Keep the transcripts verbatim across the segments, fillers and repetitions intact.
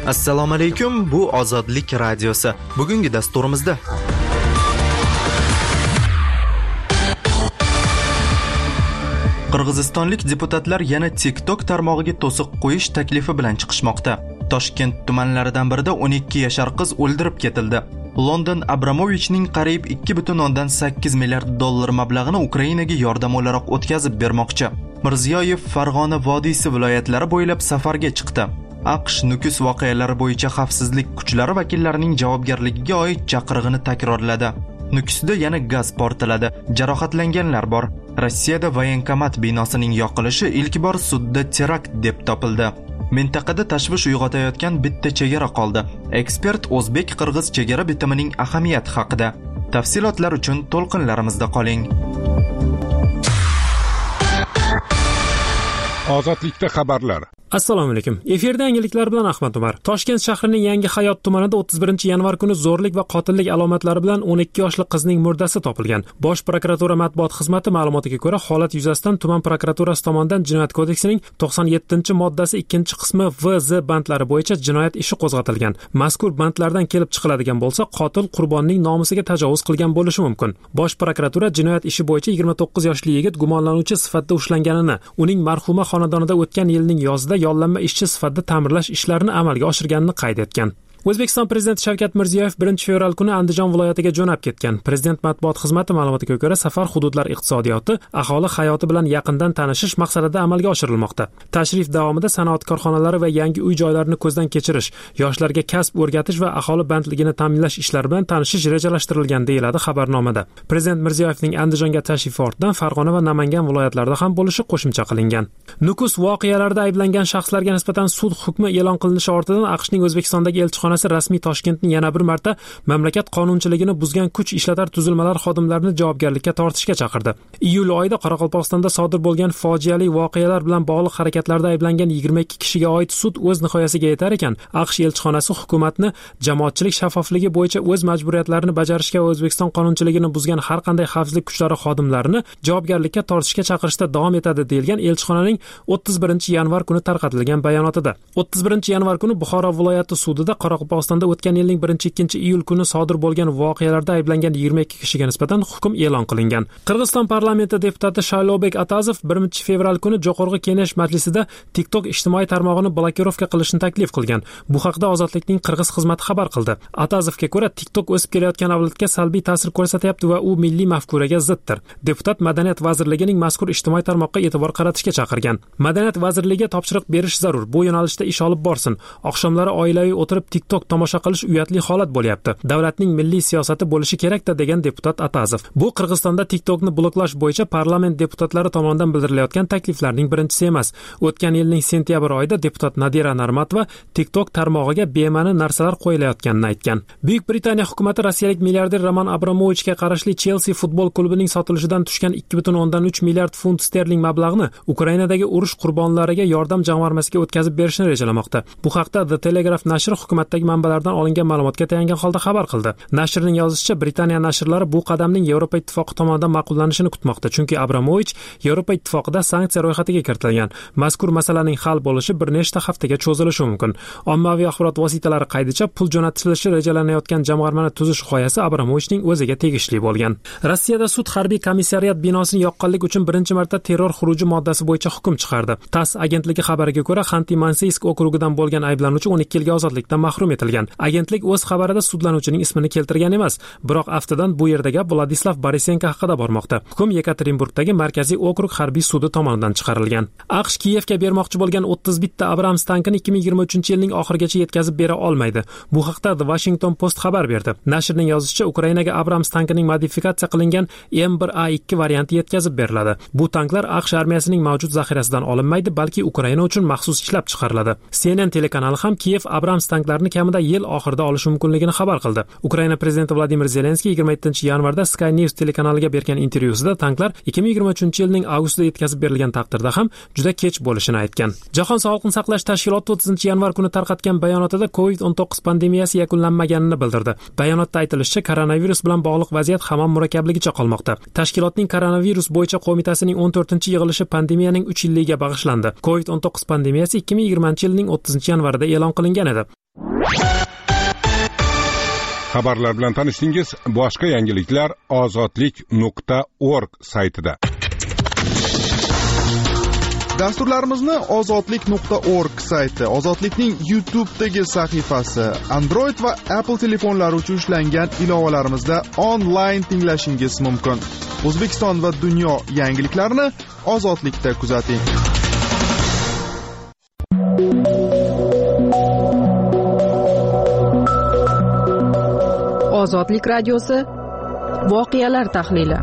Assalomu alaykum, bu Ozodlik radiosi. Bugungi dasturimizda Qirg'izistonlik deputatlar yana TikTok tarmog'iga to'siq qo'yish taklifi bilan chiqishmoqda. Toshkent tumanlaridan birida o'n ikki yashar qiz o'ldirib ketildi. London Abramovichning qariyb ikki butun o'ndan sakkiz milliard dollar mablag'ini Ukrainaga yordam o'laroq o'tkazib bermoqchi. Mirziyoyev Farg'ona vodiysi viloyatlari bo'ylab safarga chiqdi. AQSh Nukus voqealari bo'yicha xavfsizlik kuchlari vakillarining javobgarligiga oid chaqirig'ini takrorladi. Nukusda yana gaz portladi. Jarohatlanganlar bor. Rossiyada voyenkomat binosining yoqilishi ilk bor sudda terakt deb topildi. Mintaqada tashvish uyg'otayotgan bitta chegara qoldi. Ekspert o'zbek-qirg'iz chegara bitimining ahamiyati haqida. Tafsilotlar uchun to'lqinlarimizda qoling. Ozodlikda xabarlar. Assalomu alaykum. Efirda yangiliklar bilan Ahmad Umar. Toshkent shahrining Yangi Hayot tumanida o'ttiz birinchi yanvar kuni zo'rlik va qotillik alomatlari bilan o'n ikki yoshli qizning murdasi topilgan. Bosh prokuratura matbuot xizmati ma'lumotiga ko'ra, holat yuzasidan tuman prokuraturasi tomonidan Jinoyat kodeksining to'qson yettinchi moddasi ikkinchi qismi V Z bandlari bo'yicha jinoyat ishi qo'zg'atilgan. Mazkur bandlardan kelib chiqiladigan bo'lsa, qotil qurbonning nomusiga tajovuz qilgan bo'lishi mumkin. Bosh prokuratura jinoyat ishi bo'yicha yigirma to'qqiz yoshli yigit gumonlanuvchi sifatida ushlanganini, uning marhuma xonadonida o'tgan yilning yozida yollanma ishchi sifatida ta'mirlash ishlarini amalga oshirganini qayd etgan. O'zbekiston Prezidenti Shavkat Mirziyoyev birinchi fevral kuni Andijon viloyatiga jo'nab ketgan. Prezident matbuot xizmati ma'lumotiga ko'ra, safar hududlar iqtisodiyoti, aholi hayoti bilan yaqindan tanishish maqsadida amalga oshirilmoqda. Tashrif davomida sanoat korxonalari va yangi uy joylarini ko'zdan kechirish, yoshlarga kasb o'rgatish va aholi bandligini ta'minlash ishlari bilan tanishish rejalashtirilgan deyiladi xabarnomada. Prezident Mirziyoyevning Andijonga tashrifi ortidan Farg'ona va Namangan viloyatlarida ham bo'lishi qo'shimcha qilingan. Nukus voqealarida ayblangan shaxslarga nisbatan sud hukmi e'lon qilinishi ortidan AQShning O'zbekistondagi elchixonasi rasmiy Toshkentni yana bir marta mamlakat qonunchiligini buzgan kuch ishlatar tuzilmalar xodimlarini javobgarlikka tortishga chaqirdi. Iyul oyida Qoraqalpog'istonda sodir bo'lgan fojiali voqealar bilan bog'liq harakatlarda ayblangan yigirma ikki kishiga oid sud o'z nihoyasiga yetar ekan, AQSh elchixonasi hukumatni jamoatchilik shaffofligi bo'yicha o'z majburiyatlarini bajarishga va O'zbekiston qonunchiligini buzgan har qanday xavfsizlik kuchlari xodimlarini javobgarlikka tortishga chaqirishda davom etadi deyilgan elchixonaning o'ttiz birinchi yanvar kuni tarqatilgan bayonotida. o'ttiz birinchi yanvar kuni Buxoro viloyati sudida Qoraqalpog'istonda o'tgan yilning birinchi ikkinchi iyul kuni sodir bo'lgan voqealarda ayblangan yigirma ikki kishiga nisbatan hukm e'lon qilingan. Qirg'iziston parlamenti deputati Shaylobek Atazov birinchi fevral kuni Jo'qorg'i Kengash majlisida TikTok ijtimoiy tarmog'ini blokirovka qilishni taklif qilgan. Bu haqda Ozodlikning qirg'iz xizmati xabar qildi. Atazovga ko'ra, TikTok o'sib kelayotgan avlodga salbiy ta'sir ko'rsatyapti va u milliy mafkuraga ziddir. Deputat Madaniyat vazirligining mazkur ijtimoiy tarmoqqa e'tibor qaratishga chaqirgan. Madaniyat vazirligiga topshiriq berish zarur. Bu yo'nalishda ish olib borsin. Oqshomlari oilaviy o'tirib TikTok tomosha qilish uyatli holat bo'lyapti. Davlatning milliy siyosati bo'lishi kerak-da, degan deputat Atazov. Bu Qirg'izistonda TikTokni bloklash bo'yicha parlament deputatlari tomonidan bildirilayotgan takliflarning birinchisi emas. O'tgan yilning sentyabr oyida deputat Nadira Narmatova TikTok tarmog'iga bema'ni narsalar qo'yilayotganini aytgan. Buyuk Britaniya hukumatı rossiyalik milliarder Roman Abramovichga qarashli Chelsea futbol klubining sotilishidan tushgan ikki butun o'ndan uch milliard funt sterling mablag'ni Ukrainadagi urush qurbonlariga yordam jamg'armasiga o'tkazib berishni rejalamoqda. Bu haqda The Telegraph nashri hukumatdagi manbalardan olingan ma'lumotga tayangan holda xabar qildi. Nashrning yozishicha, Britaniya nashrlari bu qadamning Yevropa ittifoqi tomonidan ma'qullanishini kutmoqda, chunki Abramovich Yevropa ittifoqida sanksiya ro'yxatiga kiritilgan. Mazkur masalaning hal bo'lishi bir nechta haftaga cho'zilishi mumkin. Ommaviy axborot vositalari qaydicha, pul jo'natilishi rejalanayotgan jamg'armani tuzish g'oyasi Abramovichning o'ziga tegishli bo'lgan. Rossiyada sud harbiy komissariyat binosini yoqqanlik uchun birinchi marta terror xuruji moddasi bo'yicha hukm chiqardi. TASS agentligi xabariga ko'ra, Xanti-Mansiysk okrugidan bo'lgan ayblanuvchi o'n ikki yilga ozodlikdan mahrum etilgan. Agentlik o'z xabarida sudlanuvchining ismini keltirgan emas, biroq aftidan bu yerda gap Vladislav Borisenko haqida bormoqda. Hukm Yekaterinburgdagi markaziy okrug harbiy sudi tomonidan chiqarilgan. AQSh Kiyevga bermoqchi bo'lgan o'ttiz bitta Abrams tankini ikki ming yigirma uchinchi yilning oxirigacha yetkazib bera olmaydi. Bu haqda The Washington Post xabar berdi. Nashrning yozishicha, Ukrainaga Abrams tankining modifikatsiya qilingan M bir A ikki varianti yetkazib beriladi. Bu tanklar AQSh armiyasining mavjud zaxirasidan olinmaydi, balki Ukraina uchun maxsus ishlab chiqariladi. C N N telekanali ham Kiyev Abrams tanklarini kamida yil oxirida olishi mumkinligini xabar qildi. Ukraina prezidenti Vladimir Zelenskiy yigirma yettinchi yanvarda Sky News telekanaliga bergan intervyusida tanklar ikki ming yigirma uchinchi yilning avgustida yetkazib berilgan taqdirda ham juda kech bo'lishini aytgan. Jahon sog'liqni saqlash tashkiloti o'ttizinchi yanvar kuni tarqatgan bayonotida covid o'n to'qqiz pandemiyasi yakunlanmaganini bildirdi. Bayonotda aytilishicha, koronavirus bilan bog'liq vaziyat hamon murakkabligicha qolmoqda. Tashkilotning koronavirus bo'yicha qo'mitasining o'n to'rtinchi yig'ilishi pandemiyaning uch yilligiga bag'ishlandi. covid o'n to'qqiz pandemiyasi ikki ming yigirmanchi yilning o'ttizinchi yanvarida e'lon qilingan edi. Xabarlar bilan tanishdingiz. Boshqa yangiliklar ozodlik nuqta org saytida. Dasturlarimizni ozodlik nuqta org sayti, Ozodlikning YouTube'dagi sahifasi, Android va Apple telefonlari uchun ishlangan ilovalarimizda onlayn tinglashingiz mumkin. O'zbekiston va dunyo yangiliklarini Ozodlikda kuzating. Ozodlik radiosi voqealar tahlili.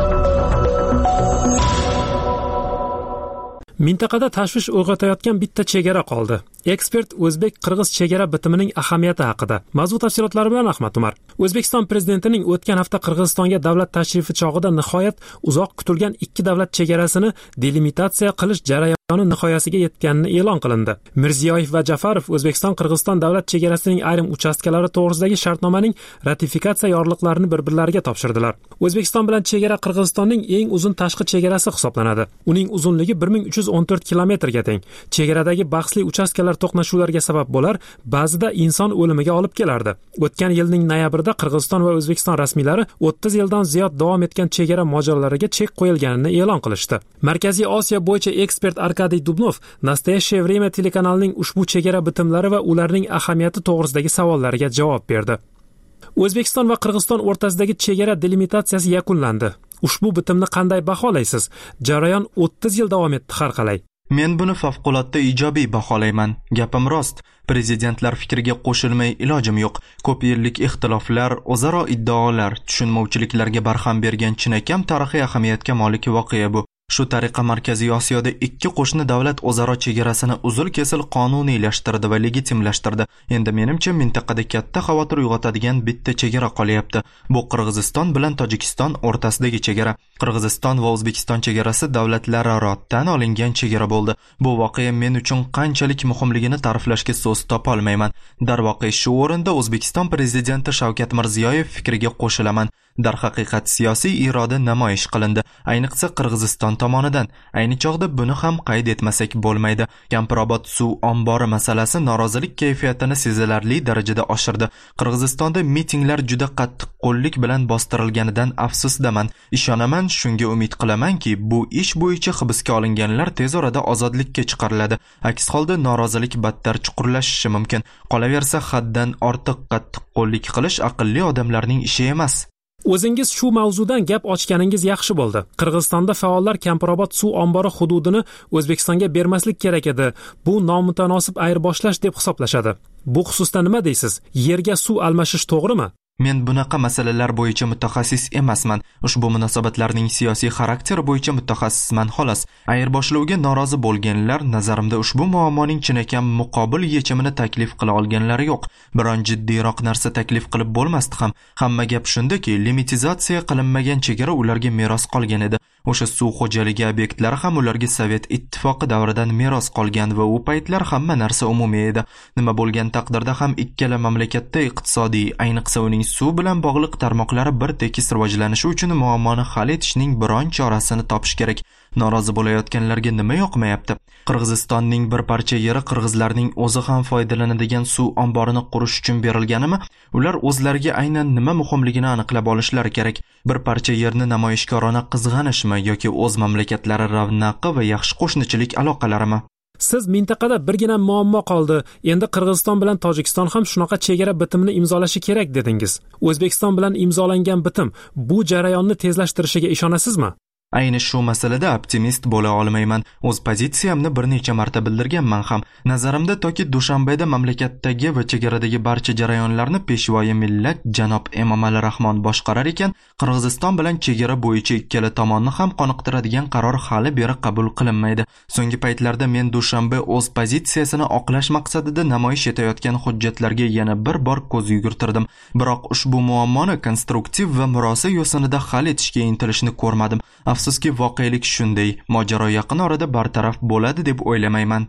Mintaqada tashvish uyg'otayotgan bitta chegara qoldi. Ekspert o'zbek-qirg'iz chegara bitimining ahamiyati haqida. Mavzu tafsilotlari bilan Ahmad Umar. O'zbekiston prezidentining o'tgan hafta Qirg'izistonga davlat tashrifi chog'ida nihoyat uzoq kutilgan ikki davlat chegarasini delimitatsiya qilish jarayoni nihoyasiga yetganini e'lon qilindi. Mirziyoyev va Jafarov O'zbekiston-Qirg'iziston davlat chegarasining ayrim uchastkalari to'g'risidagi shartnomaning ratifikatsiya yorliqlarini bir-birlariga topshirdilar. O'zbekiston bilan chegara Qirg'izistonning eng uzun tashqi chegarasi hisoblanadi. Uning uzunligi bir ming uch yuz o'n to'rt kilometrga teng. Chegaradagi bahsli uchastkalar to'qnashuvlarga sabab bo'lar, ba'zida inson o'limiga olib kelardi. O'tgan yilning noyabrida Qirg'iziston va O'zbekiston rasmiylari o'ttiz yildan ziyod davom etgan chegara mojarolariga chek qo'yilganini e'lon qilishdi. Markaziy Osiyo bo'yicha ekspert Arkadiy Dubnov Nastoящее время telekanalining ushbu chegara bitimlari va ularning ahamiyati to'g'risidagi savollariga javob berdi. O'zbekiston va Qirg'iziston o'rtasidagi chegara delimitatsiyasi yakunlandi. Ushbu bitimni qanday baholaysiz? Jarayon o'ttiz yil davom etdi har qalay. Men buni favqulodda ijobiy baholayman. Gapim rost. Prezidentlar fikriga qo'shilmay ilojim yo'q. Ko'p yillik ixtiloflar, o'zaro iddaolar, tushunmovchiliklarga barham bergan chinakam tarixiy ahamiyatga molik voqea bu. Shu tariqa Markaziy Osiyoda ikki qo'shni davlat o'zaro chegarasini uzil-kesil qonuniylashtirdi va legitimlashtirdi. Endi menimcha mintaqada katta xavotir uyg'otadigan bitta chegara qolyapti. Bu Qirg'iziston bilan Tojikiston o'rtasidagi chegara. Qirg'iziston va O'zbekiston chegarasi davlatlararo tan olingan chegara bo'ldi. Bu voqea men uchun qanchalik muhimligini ta'riflashga so'z topa olmayman. Darvoqe shu o'rinda O'zbekiston prezidenti Shavkat Mirziyoyev fikriga qo'shilaman. Darhaqiqat siyosiy iroda namoyish qilindi, ayniqsa Qirg'iziston tomonidan. Ayni chog'da buni ham qayd etmasak bo'lmaydi. Kampirobod suv ombori masalasi norozilik kayfiyatini sezilarli darajada oshirdi. Qirg'izistonda mitinglar juda qattiq qo'llik bilan bostirilganidan afsusdaman. Ishonaman, shunga umid qilamanki, bu ish bo'yicha hibsga olinganlar tez orada ozodlikka chiqariladi. Aks holda norozilik battar chuqurlashishi mumkin. Qolaversa, haddan ortiq qattiq qo'llik qilish aqlli odamlarning ishi emas. O'zingiz shu mavzudan gap ochganingiz yaxshi bo'ldi. Qirg'izistonda faollar Kampirobod suv ombori hududini O'zbekistonga bermaslik kerak edi. Bu nomutanosib ayirboshlash deb hisoblashadi. Bu xususda nima deysiz? Yerga suv almashish to'g'rimi? Men bunaqa masalalar bo'yicha mutaxassis emasman. Ushbu munosabatlarning siyosiy xarakteri bo'yicha mutaxassisman xolos. Ayirboshlashga norozi bo'lganlar nazarimda ushbu muammoning chinakam muqobil yechimini taklif qila olganlari yo'q. Biron jiddiyroq narsa taklif qilib bo'lmasdi ham. Hamma gap shundaki, limitizatsiya qilinmagan chegara ularga meros qolgan edi. O'sha suv xo'jaligi obyektlari ham ularga Sovet ittifoqi davridan meros qolgan va u paytlar hamma narsa umumiy edi. Nima bo'lgan taqdirda ham ikkala mamlakatda iqtisodiy, ayniqsa uning suv bilan bog'liq tarmoqlari bir tekis rivojlanishi uchun muammoni hal etishning biron chorasini topish kerak. Norozi bo'layotganlarga nima yoqmayapti? Qirg'izistonning bir parcha yeri qirg'izlarning o'zi ham foydalanadigan suv omborini qurish uchun berilganimi? Ular o'zlariga aynan nima muhimligini aniqlab olishlari kerak. Bir parcha yerni namoyishkorona qizg'anishmi yoki o'z mamlakatlari ravnaqi va yaxshi qo'shnichilik aloqalarimi? Siz mintaqada birgina muammo qoldi. Endi Qirg'iziston bilan Tojikiston ham shunaqa chegara bitimini imzolashi kerak dedingiz. O'zbekiston bilan imzolangan bitim bu jarayonni tezlashtirishiga ishonasizmi? Ayni shu masalada optimist bo'la olmayman. O'z pozitsiyamni bir necha marta bildirganman ham. Nazarimda toki Dushanbeda mamlakatdagi va chegaradagi barcha jarayonlarni peshvoyi millat janob Emomali Rahmon boshqarar ekan, Qirg'iziston bilan chegara bo'yicha ikkala tomonni ham qoniqtiradigan qaror hali beri qabul qilinmaydi. So'nggi paytlarda men Dushanbe o'z pozitsiyasini oqlash maqsadida namoyish etayotgan hujjatlarga yana bir bor ko'z yugurtirdim. Biroq ushbu muammoni konstruktiv va murosa yo'sinida hal etishga intilishni ko'rmadim. Afsuski voqelik shunday, mojaro yaqin orada bartaraf bo'ladi deb o'ylamayman.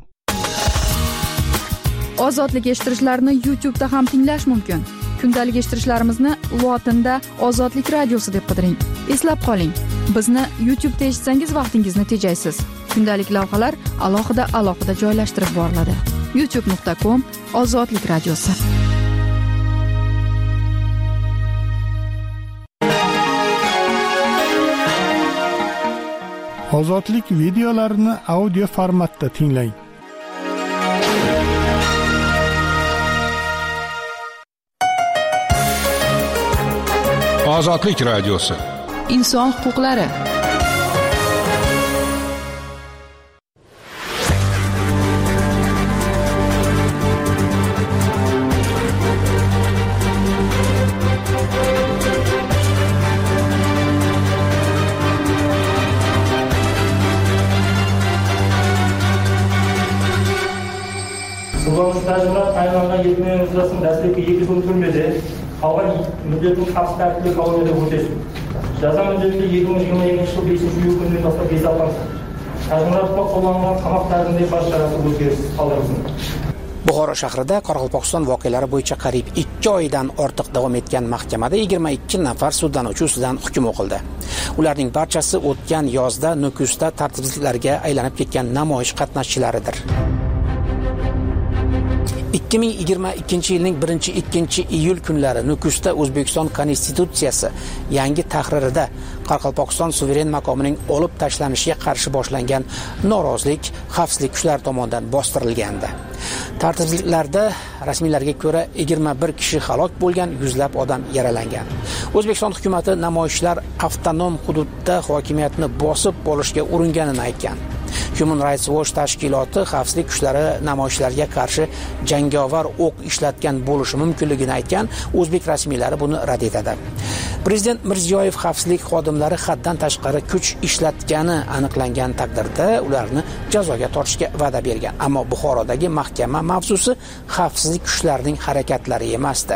Ozodlik eshittirishlarni YouTube'da ham tinglash mumkin. Kundalik eshittirishlarimizni lotinda Ozodlik radiosi deb qidiring. Eslab qoling, bizni YouTube'da eshitsangiz vaqtingizni tejaysiz. Kundalik lavhalar alohida alohida joylashtirib boriladi. youtube nuqta com Ozodlik radiosi. Ozodlik videolarini audio formatda tinglang. Ozodlik radiosi. Inson huquqlari. Stajlar tayinlangan yetti ming yuzasining dastlabki ikki kun turmadi. Qolgan muddatni xavf tartibli qonunida o'tash. Jazo muddati ikki ming yigirma ikkinchi yil beshinchi iyul kunidan boshlab hisoblanadi. Tajribalar qo'llangan qamoq tartibiga bartaraf o'zgartirish qoldirilgan. Buxoro shahrida Qoraqalpog'iston voqealari bo'yicha qariyb ikki oydan ortiq davom etgan mahkamada yigirma ikki nafar sudlanuvchi ustidan hukm o'qildi. Ularning barchasi o'tgan yozda Nukusda tartibsizliklarga aylanib ketgan namoyish qatnashchilaridir. ikki ming yigirma ikkinchi yilning birinchi ikkinchi iyul kunlari Nukusda O'zbekiston Konstitutsiyasi yangi tahririda Qoraqalpog'iston suveren maqomining olib tashlanishiga qarshi boshlangan norozilik xavfsizlik kuchlari tomonidan bostirilgandi. Tartibsizliklarda rasmiylarga ko'ra yigirma bir kishi halok bo'lgan, yuzlab odam yaralangan. O'zbekiston hukumatı namoyishlar avtonom hududda hokimiyatni bosib olishga uringanini aytgan. Human Rights Watch tashkiloti xavfsizlik kuchlari namoyishlarga qarshi jangovar o'q ishlatgan bo'lishi mumkinligini aytgan, o'zbek rasmiylari buni rad etadi. Prezident Mirziyoyev xavfsizlik xodimlari haddan tashqari kuch ishlatgani aniqlangan taqdirda ularni jazoga tortishga va'da bergan. Ammo Buxorodagi mahkama mavzusi xavfsizlik kuchlarining harakatlari emasdi.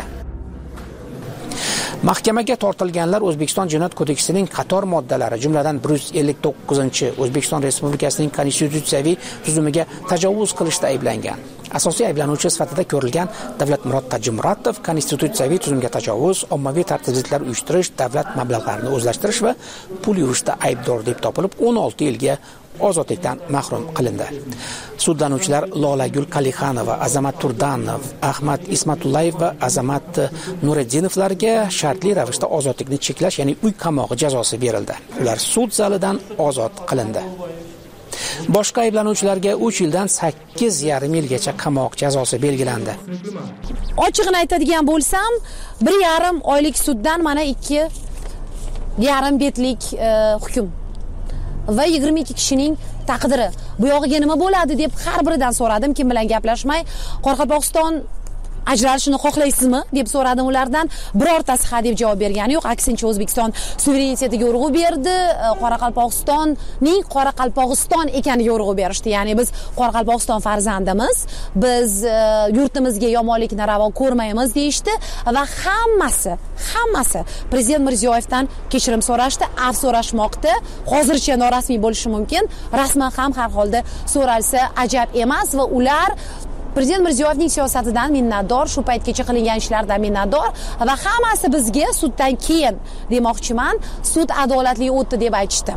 Mahkamaga tortilganlar O'zbekiston Jinoyat kodeksining qator moddalari, jumladan bir yuz ellik to'qqizinchi O'zbekiston Respublikasining konstitutsiyaviy tuzumiga tajovuz qilishda ayblangan. Asosiy ayblanuvchi sifatida ko'rilgan Davlatmurod Tajimuratov konstitutsiyaviy tuzumga tajovuz, ommaviy tartibsizliklar uyushtirish, davlat mablag'larini o'zlashtirish va pul yurishda aybdor deb topilib o'n olti yilga ozodlikdan mahrum qilindi. Sudlanuvchilar Lolagul Kalixanova, Azamat Turdanov, Ahmad Ismatullayev va Azamat Nuriddinovlarga shartli ravishda ozodlikni cheklash, ya'ni uy qamog'i jazosi berildi. Ular sud zalidan ozod qilindi. Boshqa ayblanuvchilarga uch yildan sakkiz yarim yilgacha qamoq jazosi belgilandi. Ochig'ini aytadigan bo'lsam, bir yarim oylik suddan mana ikki yarim betlik e, hukm va yigirma ikki kishining taqdiri. Bu yog'iga nima bo'ladi deb har biridan so'radim, kim bilan gaplashmay. Qoraqalpog'iston ajralishini xohlaysizmi deb so'radim ulardan. Birortasi ha deb javob bergani yo'q. Aksincha O'zbekiston suverenitetiga urg'u berdi, Qoraqalpog'istonning Qoraqalpog'iston ekaniga urg'u berishdi. Ya'ni biz Qoraqalpog'iston farzandimiz, biz e, yurtimizga yomonlikni ravo ko'rmaymiz deyishdi va hammasi, hammasi Prezident Mirziyoyevdan kechirim so'rashdi, af so'rashmoqda. Hozircha norasmiy bo'lishi mumkin, rasman ham har holda so'ralsa ajab emas va ular Prezident Mirziyoyevning siyosatidan minnatdor, shu paytgacha qilingan ishlardan minnatdor va hammasi bizga suddan keyin demoqchiman, sud adolatli o'tdi deb aytishdi.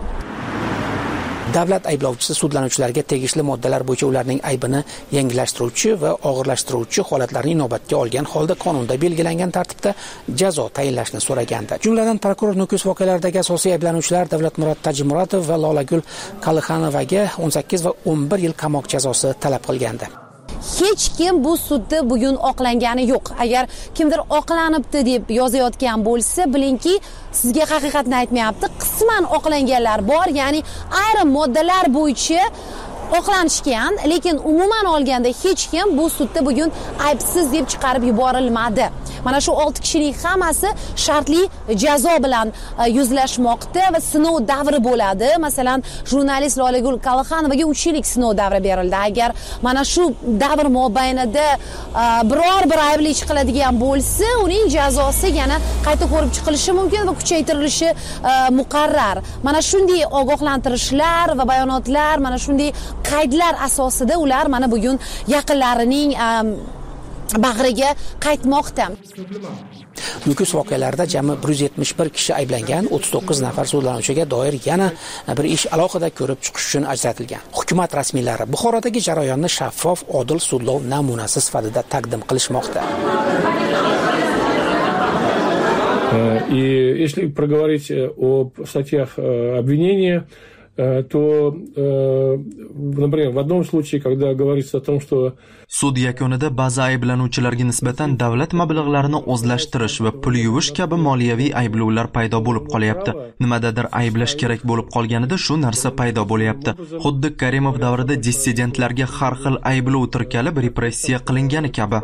Davlat ayblovchisi sudlanuvchilarga tegishli moddalar bo'yicha ularning aybini yengillashtiruvchi va og'irlashtiruvchi holatlarni inobatga olgan holda qonunda belgilangan tartibda jazo tayinlashni so'ragandi. Jumladan prokuror Nukus voqealaridagi asosiy ayblanuvchilar Davlatmurod Tajimuratov va Lolagul Kalixanovaga o'n sakkiz va o'n bir yil qamoq jazosi talab qilgandi. Hech kim bu sudda bugun oqlangani yo'q. Agar kimdir oqlanibdi deb yozayotgan bo'lsa, bilingki, sizga haqiqatni aytmayapti. Qisman oqlanganlar bor, ya'ni ayrim moddalar bo'yicha oqlanishgan, lekin umuman olganda hech kim bu sudda bugun aybsiz deb chiqarib yuborilmadi. Mana shu olti kishining hammasi shartli jazo bilan yuzlashmoqda va sinov davri bo'ladi. Masalan, jurnalist Lolagul Kalixanovaga uch yillik sinov davri berildi. Agar mana shu davr mobaynida biror bir aybli ish qiladigan bo'lsa, uning jazosi yana qayta ko'rib chiqilishi mumkin va kuchaytirilishi muqarrar. Mana shunday ogohlantirishlar va bayonotlar, mana shunday qaydlar asosida ular mana bugun yaqinlarining bag'riga qaytmoqda. Nukus voqealarida jami bir yuz yetmish bir kishi ayblangan, o'ttiz to'qqiz nafar sudlanuvchiga doir yana bir ish alohida ko'rib chiqish uchun ajratilgan. Hukumat rasmiylari Buxorodagi jarayonni shaffof, odil sudlov namunasi sifatida taqdim qilishmoqda. И если проговорить о статьях обвинения, то, например, в одном случае, когда говорится о том, что sud yakunida ba'zi ayblanuvchilarga nisbatan davlat mablag'larini o'zlashtirish va pul yuvish kabi moliyaviy ayblovlar paydo bo'lib qolyapti. Nimadadir ayblash kerak bo'lib qolganida shu narsa paydo bo'lyapti. Xuddi Karimov davrida dissidentlarga har xil ayblov tirkalib repressiya qilingani kabi.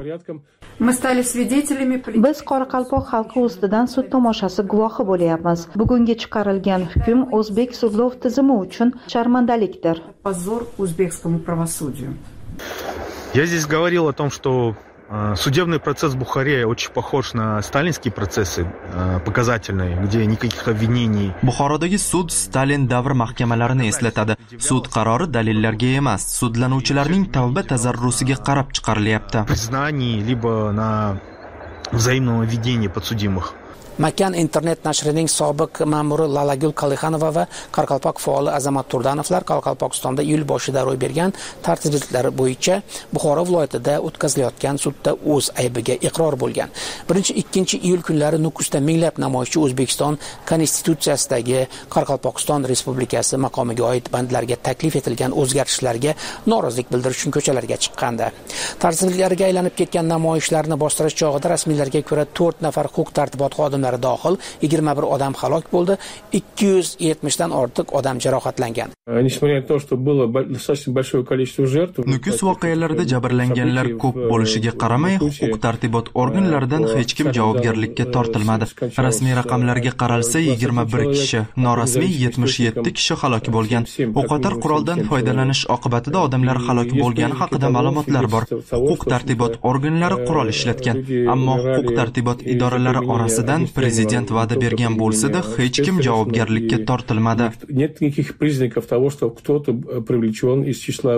Biz Qoraqalpoq xalqi ustidan sud tomoshasi guvohi bo'lyapmiz. Bugungi chiqarilgan hukm o'zbek sudlov tizimi uchun sharmandalikdir. Я здесь говорил о том, что э, судебный процесс в Бухаре очень похож на сталинские процессы, э, показательные, где никаких обвинений. Buxorodagi sud Stalin davr mahkamalarini eslatadi. Sud qarori dalillarga emas, sudlanuvchilarning tavba tazarrusiga qarab chiqarilyapti. Признаний либо на взаимном обвинении подсудимых. Makan internet nashrining sobiq ma'muri Lalagul Qalixanova va Qoraqalpoq faoli Azamat Turdanovlar Qoraqalpog'istonda iyul boshida ro'y bergan tartibsizliklar bo'yicha Buxoro viloyatida o'tkazilayotgan sudda o'z aybiga iqror bo'lgan. birinchi ikkinchi iyul kunlari Nukusda minglab namoyishchi O'zbekiston Konstitutsiyasidagi Qoraqalpog'iston Respublikasi maqomiga oid bandlarga taklif etilgan o'zgartishlarga norozilik bildirish uchun ko'chalarga chiqqandi. Tartibsizliklarga aylanib ketgan namoyishlarni bostirish chog'ida rasmiylarga ko'ra to'rt nafar huquq-tartibot xodimlari dohil yigirma bir odam halok bo'ldi, ikki yuz yetmish dan ortiq odam jarohatlangan. Nukus voqealarida jabrlanganlar ko'p bo'lishiga qaramay, huquq-tartibot organlaridan hech kim javobgarlikka tortilmadi. Rasmiy raqamlarga qaralsa, yigirma bir kishi, norasmiy yetmish yetti kishi halok bo'lgan. O'qotar quroldan foydalanish oqibatida odamlar halok bo'lgani haqida ma'lumotlar bor. Huquq-tartibot organlari qurol ishlatgan, ammo huquq-tartibot idoralari orasidan prezident va'da bergan bo'lsa-da, hech kim javobgarlikka tortilmadi. Нет никаких признаков того, что кто-то привлечен из числа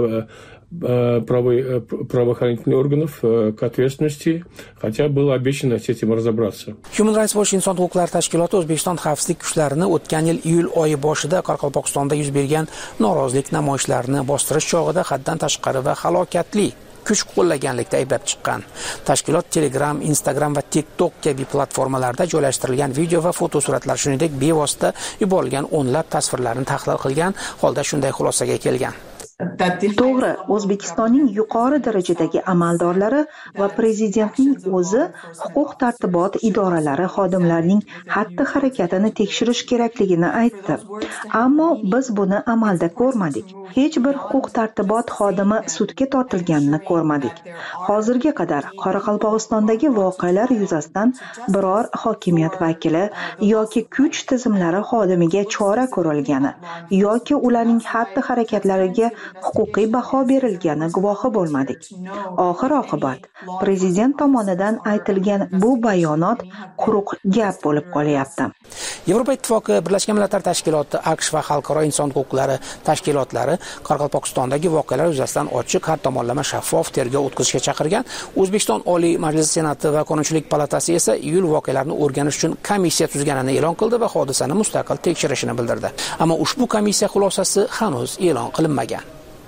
правоохранительных органов к ответственности, хотя было обещано с этим разобраться. Human Rights Watch inson huquqlari tashkiloti O'zbekiston xavfsizlik kuchlarini o'tgan yil iyul oyi boshida Qoraqalpog'istonda yuz bergan norozilik namoyishlarini bostirish chog'ida haddan tashqari va halokatli kuch qo'llaganlikda ayblab chiqqan. Tashkilot Telegram, Instagram va TikTok kabi platformalarda joylashtirilgan video va fotosuratlar, shuningdek bevosita yuborilgan o'nlab tasvirlarni tahlil qilgan holda shunday xulosaga kelgan. To'g'ri, O'zbekistonning yuqori darajadagi amaldorlari va prezidentning o'zi huquq-tartibot idoralari xodimlarining xatti-harakatini tekshirish kerakligini aytdi. Ammo biz buni amalda ko'rmadik. Hech bir huquq-tartibot xodimi sudga tortilganini ko'rmadik. Hozirga qadar Qoraqalpog'istondagi voqealar yuzasidan biror hokimiyat vakili yoki kuch tizimlari xodimiga chora ko'rilgani yoki ularning xatti-harakatlariga huquqiy baho berilgani guvohi bo'lmadik. Oxir-oqibat prezident tomonidan aytilgan bu bayonot quruq gap bo'lib qolyapti. Yevropa Ittifoqi, Birlashgan Millatlar Tashkiloti, AQSh va xalqaro inson huquqlari tashkilotlari Qoraqalpog'istondagi voqealar yuzasidan ochiq, har tomonlama shaffof tergov o'tkazishga chaqirgan. O'zbekiston Oliy Majlisi Senati va Qonunchilik palatasi esa iyul voqealarini o'rganish uchun komissiya tuzganini e'lon qildi va hodisani mustaqil tekshirishini bildirdi. Ammo ushbu komissiya xulosasi hanuz e'lon qilinmagan.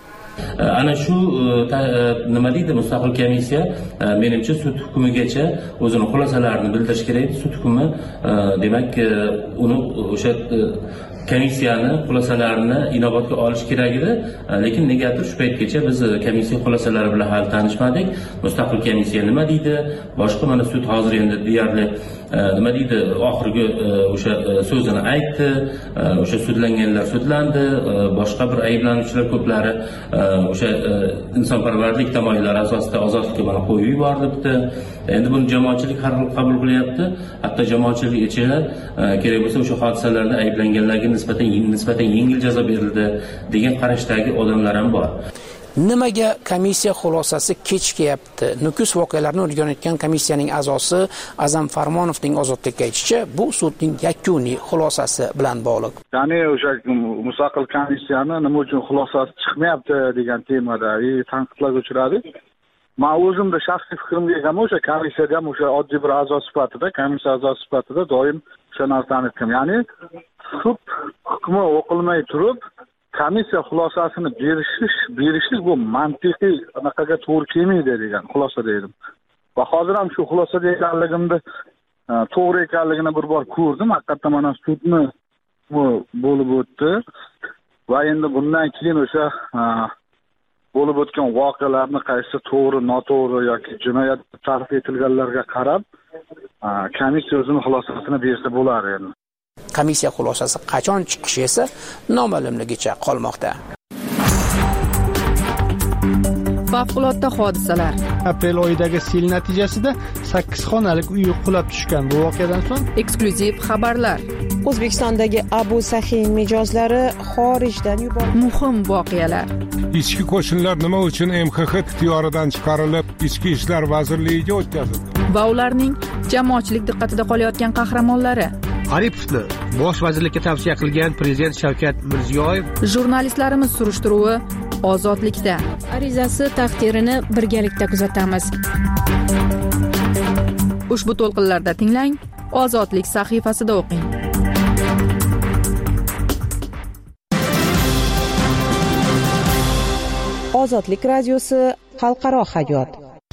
Ana shu nima deydi mustaqil komissiya menimcha sud hukmigacha o'zini xulosalarini bildirish kerak. Sud hukmi demak uni o'sha komissiyani xulosalarini inobatga olish kerak edi, lekin negadir shu paytgacha biz komissiya xulosalari bilan hali tanishmadik. Mustaqil komissiya nima deydi? Boshqa mana sud hozir endi deyarli nima deydi, oxirgi o'sha so'zini aytdi. O'sha sudlanganlar sudlandi, boshqa bir ayblanuvchilar ko'plari o'sha insonparvarlik tamoyillari asosida ozodlikka mana qo'yib yuborilibdi. Endi buni jamoatchilik har xil qabul qilyapti. Hatto jamoatchilik ichida kerak bo'lsa o'sha hodisalarda ayblanganlarga nisbatan nisbatan yengil jazo berildi degan qarashdagi odamlar ham bor. Nimaga komissiya xulosasi kechikayapti? Nukus voqealarini o'rganayotgan komissiyaning a'zosi Azam Farmonovning ozodlikka aytishicha, bu sudning yakuniy xulosasi bilan bog'liq. Ya'ni o'sha mustaqil komissiyani nima uchun xulosasi chiqmayapti degan temada tanqidlarga uchradi. Men o'zimda shaxsiy fikrimga egaman, o'sha komissiyada ham o'sha oddiy bir a'zo sifatida, komissiya a'zosi sifatida doim o'sha narsani aytdim. Ya'ni sud hukmi o'qilmay turib, komissiya xulosasini berishish, berishlik bu mantiqiy anaqaga to'g'ri kelmaydi degan xulosada edim. Va hozir ham shu xulosada ekanligimni, to'g'ri ekanligini bir bor ko'rdim. Haqiqatan mana sudni bo'lib o'tdi va endi bundan keyin o'sha bo'lib o'tgan voqealarni qaysi to'g'ri, noto'g'ri yoki jinoyat tarif etilganlarga qarab komissiya o'zining xulosasini bersa bo'lar endi. Komissiya xulosasi qachon chiqishi esa noma'lumligicha qolmoqda. Favqulodda hodisalar. Aprel oyidagi sel natijasida sakkiz xonalik uy qulab tushgan. Bu voqeadan so'ng eksklyuziv xabarlar. O'zbekistondagi Abu Sahiy mijozlari xorijdan yuborildi. Muhim voqealar. Ichki qo'shinlar nima uchun M X X ixtiyoridan chiqarilib, Ichki ishlar vazirligiga o'tkazildi? Va ularning jamoatchilik diqqatida qolayotgan qahramonlari. Aripovni bosh vazirlikka tavsiya qilgan prezident Shavkat Mirziyoyev. Jurnalistlarimiz surishtiruvi ozodlikda. Arizasi taqdirini birgalikda kuzatamiz. Ushbu to'lqinlarda tinglang, Ozodlik sahifasida o'qing. Ozodlik radiosi xalqaro hayot.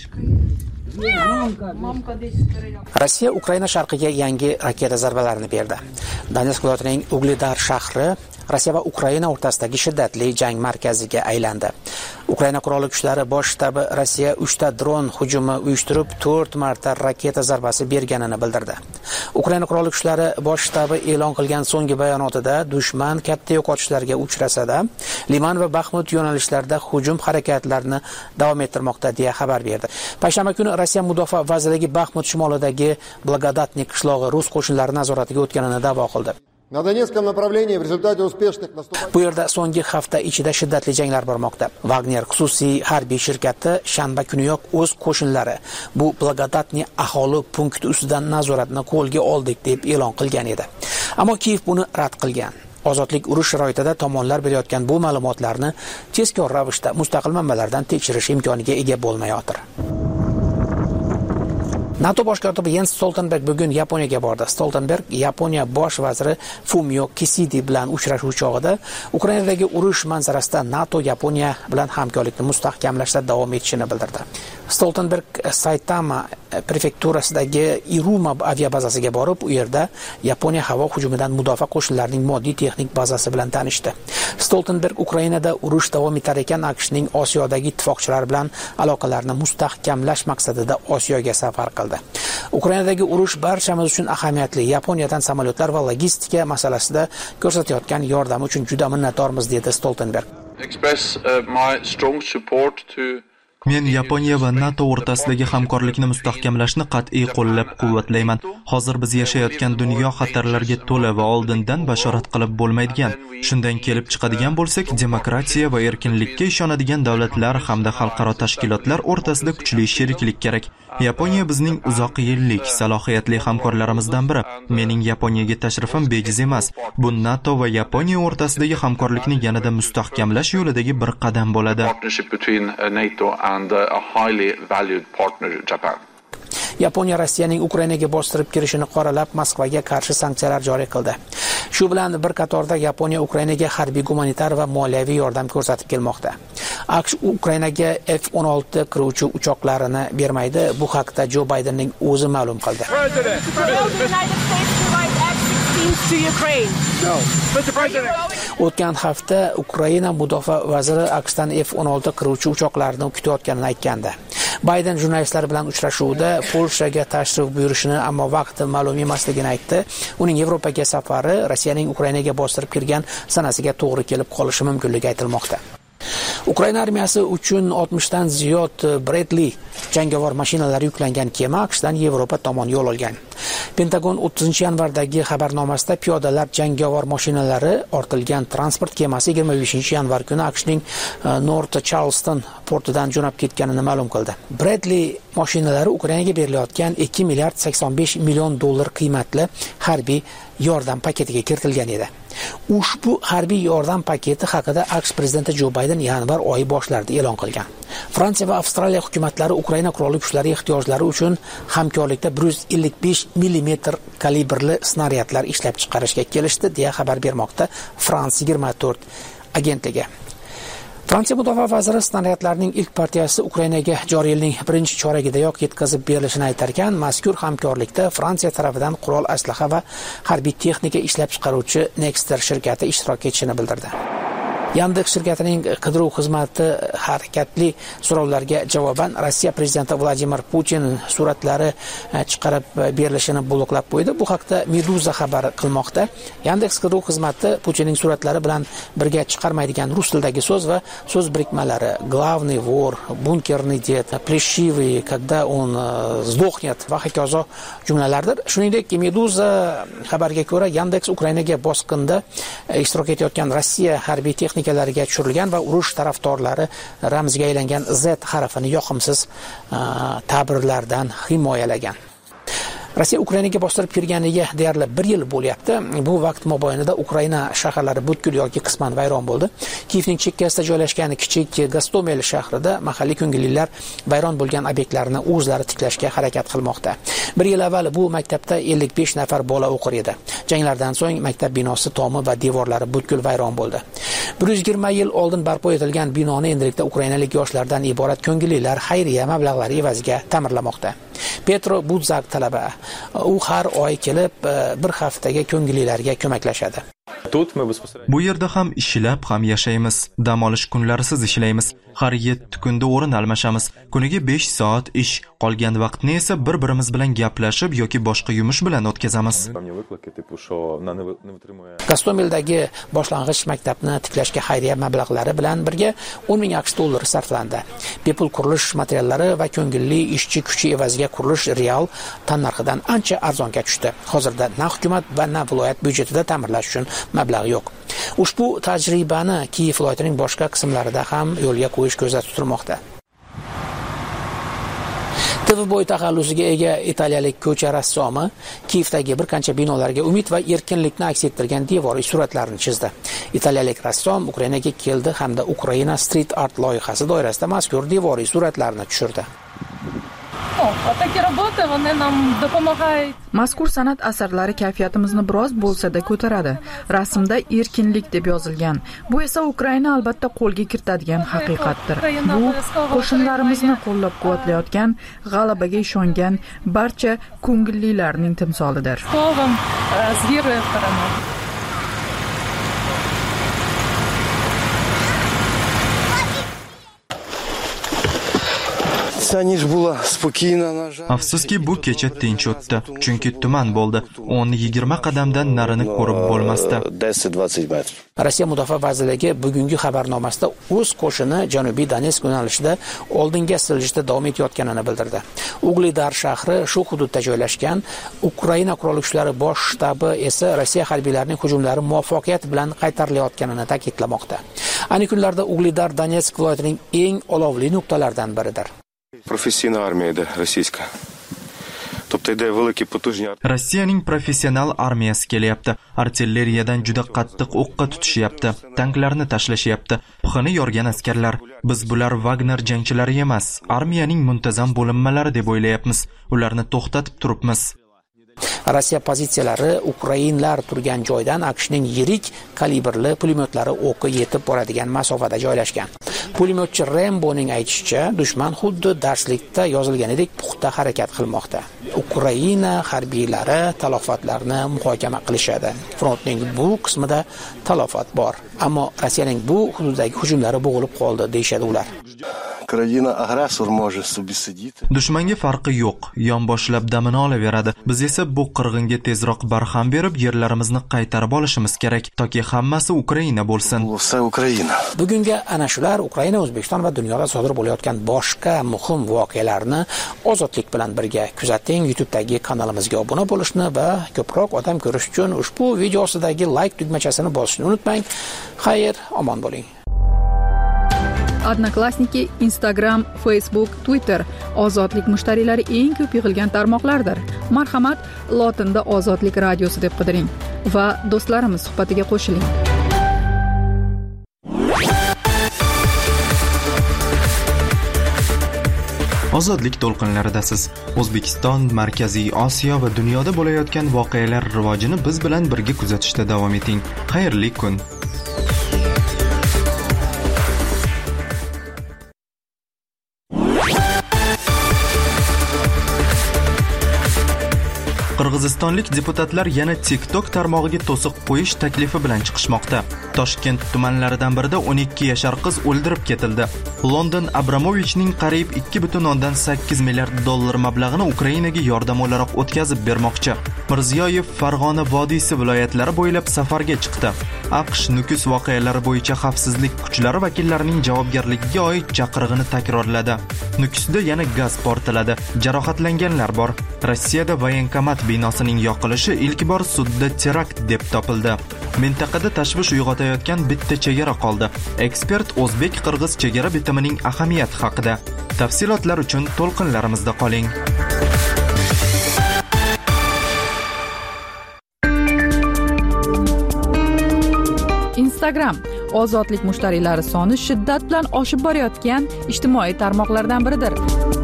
Rossiya Ukraina sharqiga yangi raketa zarbalarini berdi. Donetsk viloyatining Ugledar shahri Rossiya va Ukraina o'rtasidagi shiddatli jang markaziga aylandi. Ukraina qurolli kuchlari bosh shtabi Rossiya uchta dron hujumi uyushtirib, to'rt marta raketa zarbasi berganini bildirdi. Ukraina qurolli kuchlari bosh shtabi e'lon qilgan so'nggi bayonotida dushman katta yo'qotishlarga uchrasa-da, Liman va Baxmut yo'nalishlarida hujum harakatlarini davom ettirmoqda deya xabar berdi. Payshanba kuni Rossiya mudofaa vazirligi Baxmut shimolidagi Blagodatnik qishlog'i rus qo'shinlari nazoratiga o'tganini da'vo qildi. Bu yerda so'nggi hafta ichida shiddatli janglar bormoqda. Wagner xususiy harbiy shirkati shanba kuniyoq o'z qo'shinlari bu Blagodatni aholi punkti ustidan nazoratni qo'lga oldik deb e'lon qilgan edi. Ammo Kiyev buni rad qilgan. Ozodlik urush sharoitida tomonlar berayotgan bu ma'lumotlarni tezkor ravishda mustaqil manbalardan tekshirish imkoniga ega bo'lmayotir. NATO bosh kotibi Jens Stoltenberg bugun Yaponiyaga bordi. Stoltenberg Yaponiya bosh vaziri Fumio Kishida bilan uchrashuv chog'ida Ukrainadagi urush manzarasida NATO Yaponiya bilan hamkorlikni mustahkamlashda davom etishini bildirdi. Stoltenberg Saitama prefekturasidagi Iruma aviabazasiga borib, u yerda Yaponiya havo hujumidan mudofaa qo'shinlarining moddiy texnik bazasi bilan tanishdi. Stoltenberg Ukrainada urush davom etar ekan AQShning Osiyodagi ittifoqchilari bilan aloqalarni mustahkamlash maqsadida Osiyoga safar qildi. Ukrainadagi urush barchamiz uchun ahamiyatli. Yaponiyadan samolyotlar va logistika masalasida ko'rsatayotgan yordam uchun juda minnatdormiz dedi Stoltenberg. Express uh, my strong support to Men Yaponiya va NATO o'rtasidagi hamkorlikni mustahkamlashni qat'iy qo'llab-quvvatlayman. Hozir biz yashayotgan dunyo xatarlarga to'la va oldindan bashorat qilib bo'lmaydigan. Shundan kelib chiqadigan bo'lsak, demokratiya va erkinlikka ishonadigan davlatlar hamda xalqaro tashkilotlar o'rtasida kuchli sheriklik kerak. Yaponiya bizning uzoq yillik salohiyatli hamkorlarimizdan biri. Mening Yaponiyaga tashrifim bejiz emas. Bu NATO va Yaponiya o'rtasidagi hamkorlikni yanada mustahkamlash yo'lidagi bir qadam bo'ladi. and a highly valued partner Japan. Yaponiya Rossiyaning Ukrainaga bostirib kirishini qoralab Moskvaga qarshi sanksiyalar joriy qildi. Shu bilan bir qatorda Yaponiya Ukrainaga harbiy, gumanitar va moliyaviy yordam ko'rsatib kelmoqda. AQSh Ukrainaga F o'n olti qiruvchi uchoqlarini bermaydi. Bu haqda Jo Baydenning o'zi ma'lum qildi. O'tgan hafta Ukraina mudofaa vaziri AQShdan F o'n olti qiruvchi uchoqlarini kutayotganini aytgandi. Bayden jurnalistlar bilan uchrashuvda Polshaga tashrif buyurishini, ammo vaqti ma'lum emasligini aytdi. Uning Yevropaga safari Rossiyaning Ukrainaga bostirib kirgan sanasiga to'g'ri kelib qolishi mumkinligi aytilmoqda. Ukraina armiyasi uchun oltmishdan ziyod Bradley jangovar mashinalar yuklangan kema AQShdan Yevropa tomon yo'l olgan. Pentagon o'ttizinchi yanvardagi xabarnomasida piyodalar jangovar mashinalari ortilgan transport kemasi yigirma beshinchi yanvar kuni AQShning North Charleston portidan jo'nab ketganini ma'lum qildi. Bradley mashinalari Ukrainaga berilayotgan ikki milliard sakson besh million dollar qiymatli harbiy yordam paketiga kiritilgan edi. Ushbu harbiy yordam paketi haqida AQSh prezidenti Jo Bayden yanvar oyi boshlarida e'lon qilgan. Fransiya va Avstraliya hukumatlari Ukraina qurolli kuchlari ehtiyojlari uchun hamkorlikda bir yuz ellik besh millimetr kalibrli snaryadlar ishlab chiqarishga kelishdi, deya xabar bermoqda France yigirma to'rt agentligi. Fransiya mudofaa vaziri snaryadlarning ilk partiyasi Ukrainaga joriy yilning birinchi choragidayoq yetkazib berilishini aytar ekan, mazkur hamkorlikda Fransiya tarafidan qurol aslaha va harbiy texnika ishlab chiqaruvchi Nexter shirkati ishtirok etishini bildirdi. Yandex shirkatining qidiruv xizmati harakatli so'rovlarga javoban Rossiya prezidenti Vladimir Putin suratlari chiqarib berilishini bloklab qo'ydi. Bu haqda Meduza xabar qilmoqda. Yandex qidiruv xizmati Putinning suratlari bilan birga chiqarmaydigan rus tilidagi so'z va so'z birikmalari "главный вор", "бункерный дед", "плешивый", "когда он сдохнет" va hokazo jumlalardir. Shuningdek, Meduza xabariga ko'ra Yandex Ukrainaga bosqinda ishtirok etayotgan Rossiya harbiy texnik lariga tushirilgan va urush tarafdorlari ramziga aylangan Z harfini yoqimsiz ta'birlardan himoyalagan. Rossiya Ukrainaga bostirib kirganiga deyarli bir yil bo'lyapti. Bu vaqt mobaynida Ukraina shaharlari butkul yoki qisman vayron bo'ldi. Kiyevning chekkasida joylashgan kichik Gostomel shahrida mahalliy ko'ngillilar vayron bo'lgan obyektlarni o'zlari tiklashga harakat qilmoqda. Bir yil avval bu maktabda ellik besh nafar bola o'qir edi. Janglardan so'ng maktab binosi tomi va devorlari butkul vayron bo'ldi. bir yuz yigirma yil oldin barpo etilgan binoni endilikda ukrainalik yoshlardan iborat ko'ngillilar xayriya mablag'lari evaziga ta'mirlamoqda. Petro Budzak talaba. U har oy kelib bir haftaga ko'ngillilarga ko'maklashadi. Bu yerda ham ishlab, ham yashaymiz. Dam olish kunlarisiz ishlaymiz. Har yetti kunda o'rin almashamiz. Kuniga besh soat ish, qolgan vaqtni esa bir-birimiz bilan gaplashib yoki boshqa yumush bilan o'tkazamiz. Gostomeldagi boshlang'ich maktabni tiklashga xayriya mablag'lari bilan birga o'n ming aqsh dollari sarflandi. Bepul qurilish materiallari va ko'ngilli ishchi kuchi evaziga qurilish real tannarxidan ancha arzonga tushdi. Hozirda na hukumat va na viloyat byudjetida ta'mirlash uchun mablag' yo'q. Ushbu tajribani Kiyev viloyatining boshqa qismlarida ham yo'lga qo'yish ko'zda tutilmoqda. T V bo'yi taxallusiga ega italiyalik ko'cha rassomi Kiyevdagi bir qancha binolarga umid va erkinlikni aks ettirgan devoriy suratlarni chizdi. Italiyalik rassom Ukrainaga keldi hamda Ukraina Street Art loyihasi doirasida mazkur devoriy suratlarni tushirdi. Mazkur san'at asarlari kayfiyatimizni biroz bo'lsa-da ko'taradi. Rasmda erkinlik deb yozilgan. Bu esa Ukraina albatta qo'lga kiritadigan haqiqatdir. Bu qo'shinlarimizni qo'llab-quvvatlayotgan, g'alabaga ishongan barcha ko'ngillilarning timsolidir. Afsuski bu kecha tinch o'tdi, chunki tuman bo'ldi. o'n yigirma qadamdan narini ko'rib bo'lmasdi. Rossiya mudofaa vazirligi bugungi xabarnomasida o'z qo'shini Janubiy Donetsk yo'nalishida oldinga siljishda davom etayotganini bildirdi. Ugledar shahri shu hududda joylashgan. Ukraina qurolli kuchlari bosh shtabi esa Rossiya harbiylarining hujumlari muvaffaqiyat bilan qaytarilayotganini ta'kidlamoqda. Ayni kunlarda Ugledar Donetsk viloyatining eng olovli nuqtalaridan biridir. Професійна армія йде російська. Тобто йде великі потужні Rossiyaning professional armiyasi kelyapti. Artilleriyadan juda qattiq o'qqa tutishyapti. Tanklarni tashlashyapti. Pixini yorgan askarlar. Biz bular Wagner jangchilari emas, armiyaning muntazam bo'linmalari deb o'ylayapmiz. Ularni to'xtatib turibmiz. Rossiya pozitsiyalari ukrainlar turgan joydan AQShning yirik kalibrli pulemyotlari o'qi yetib boradigan masofada joylashgan. Pulemyotchi Remboning aytishicha, dushman xuddi darslikda yozilganidek puxta harakat qilmoqda. Ukraina harbiylari talafotlarni muhokama qilishadi. Frontning bu qismida talafot bor, ammo Rossiyaning bu hududdagi hujumlari bo'g'ilib qoldi deyshadi ular. Країна-агресор може собі сидіти. Dushmanga farqi yo'q, yonboshlab damini olaveradi. Biz esa bu qirg'inga tezroq barham berib, yerlarimizni qaytarib olishimiz kerak, toki hammasi Ukraina bo'lsin. Все Україна. Bugunga ana shular Ukraina, O'zbekiston va dunyoda sodir bo'layotgan boshqa muhim voqealarni ozodlik bilan birga kuzating. YouTube'dagi kanalimizga obuna bo'lishni va ko'proq odam ko'rish uchun ushbu video ostidagi like tugmachasini bosishni unutmang. Xayr, omon bo'ling. Одноклассники, Instagram, Facebook, Twitter ozodlik mushtariylari eng ko'p yig'ilgan tarmoqlardir. Marhamat, lotinda ozodlik radiosi deb qidiring va do'stlarimiz suhbatiga qo'shiling. Ozodlik to'lqinlaridasiz. O'zbekiston, Markaziy Osiyo va dunyoda bo'layotgan voqealar rivojini biz bilan birga kuzatishda davom eting. Xayrli kun. Qirg'izistonlik deputatlar yana TikTok tarmog'iga to'siq qo'yish taklifi bilan chiqishmoqda. Toshkent tumanlaridan birida o'n ikki yashar qiz o'ldirib ketildi. London Abramovichning qariyb ikki butun o'ndan sakkiz milliard dollar mablag'ini Ukrainaga yordam o'laroq o'tkazib bermoqchi. Mirziyoyev Farg'ona vodiysi viloyatlari bo'ylab safarga chiqdi. AQSh Nukus voqealari bo'yicha xavfsizlik kuchlari vakillarining javobgarligiga oid chaqirig'ini takrorladi. Nukusda yana gaz portladi. Jarohatlanganlar bor. Rossiyada voyenkomat binosining yoqilishi ilk bor sudda terakt deb topildi. Mintaqada tashvish uyg'otayotgan bitta chegara qoldi. Ekspert o'zbek-qirg'iz chegara bitimining ahamiyati haqida. Tafsilotlar uchun to'lqinlarimizda qoling. Instagram ozodlik mushtariylari soni shiddat bilan oshib borayotgan ijtimoiy tarmoqlardan biridir.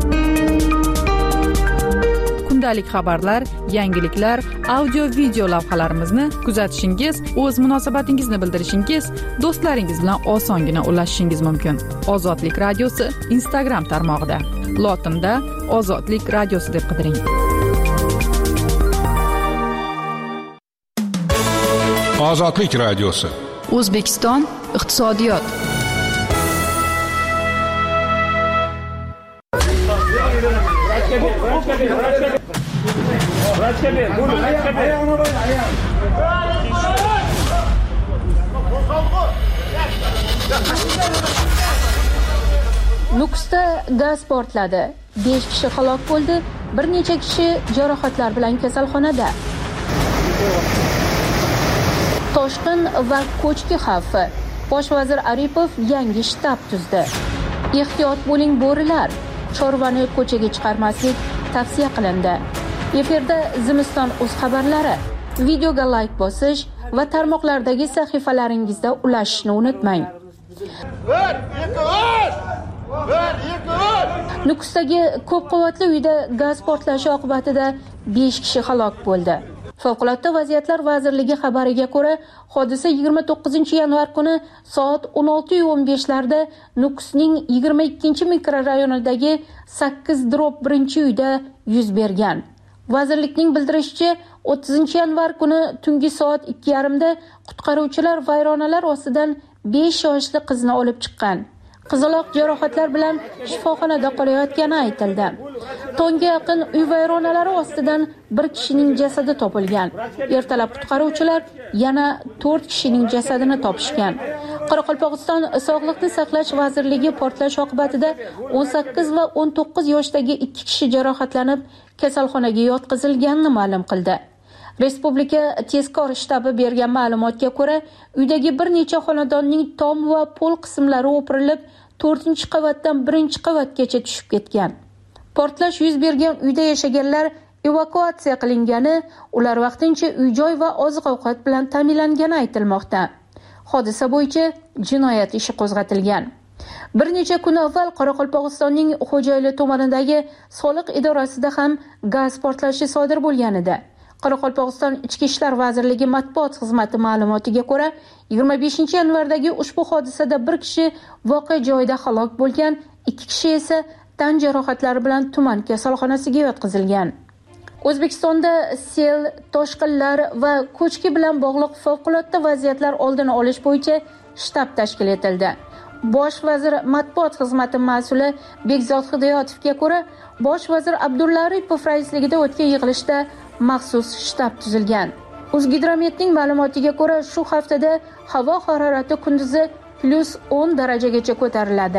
Kundalik xabarlar, yangiliklar, audio-video lavhalarimizni kuzatishingiz, o'z munosabatingizni bildirishingiz, do'stlaringiz bilan osongina ulashishingiz mumkin. Ozodlik radiosi Instagram tarmog'ida. Lotinda ozodlik radiosi deb qidiring. Ozodlik radiosi. O'zbekiston iqtisodiyot. Nukusda gaz portladi. besh kishi halok bo'ldi, bir necha kishi jarohatlar bilan kasalxonada. Toshqin va ko'chki xavfi. Bosh vazir Aripov yangi shtab tuzdi. Ehtiyot bo'ling bo'rilar. Chorvani ko'chaga chiqarmaslik tavsiya qilindi. Efirda Zimiston o'z xabarlari. Videoga like bosish va tarmoqlardagi sahifalaringizda ulashishni unutmang. Nukusdagi ko'p qavatli uyda gaz portlashi oqibatida besh kishi halok bo'ldi. Favqulodda vaziyatlar vazirligi xabariga ko'ra, hodisa yigirma to'qqizinchi yanvar kuni soat o'n olti o'n besh larda Nukusning yigirma ikkinchi mikrorayonidagi sakkiz bir uyda yuz bergan. Vazirlikning bildirishicha, o'ttizinchi yanvar kuni tungi soat ikki yarim da qutqaruvchilar vayronalar ostidan besh yoshli qizni olib chiqqan. Qizaloq jarohatlar bilan shifoxonada qolayotgani aytildi. Tongga yaqin uy vayronalari ostidan bir kishining jasadi topilgan. Ertalab qutqaruvchilar yana to'rt kishining jasadini topishgan. Qoraqalpog'iston Sog'liqni saqlash vazirligi portlash oqibatida o'n sakkiz va o'n to'qqiz yoshdagi ikki kishi jarohatlanib, kasalxonaga yotqizilganini ma'lum qildi. Respublika tezkor shtabi bergan ma'lumotga ko'ra, uydagi bir necha xonadonning tom va pol qismlari o'pirilib, to'rtinchi qavatdan birinchi qavatgacha tushib ketgan. Portlash yuz bergan uyda yashaganlar evakuatsiya qilingani, ular vaqtincha uy-joy va oziq-ovqat bilan ta'minlangani aytilmoqda. Hodisa bo'yicha jinoyat ishi qo'zg'atilgan. Bir necha kun avval Qoraqalpog'istonning Xo'jayli tumanidagi soliq idorasida ham gaz portlashi sodir bo'lgan edi. Qoraqalpog'iston Ichki ishlar vazirligi matbuot xizmati ma'lumotiga ko'ra, yigirma beshinchi yanvardagi ushbu hodisada bir kishi voqea joyida halok bo'lgan, ikki kishi esa tan jarohatlari bilan tuman kasalxonasiga yotqizilgan. O'zbekistonda sel, toshqinlar va ko'chki bilan bog'liq favqulodda vaziyatlar oldini olish bo'yicha shtab tashkil etildi. Bosh vazir matbuot xizmati mas'uli Bekzod Hidoyatovga ko'ra, bosh vazir Abdulla Aripov raisligida o'tgan yig'ilishda maxsus shtab tuzilgan. O'zgidrometning ma'lumotiga ko'ra, shu haftada havo harorati kunduzi plus o'n darajagacha ko'tariladi.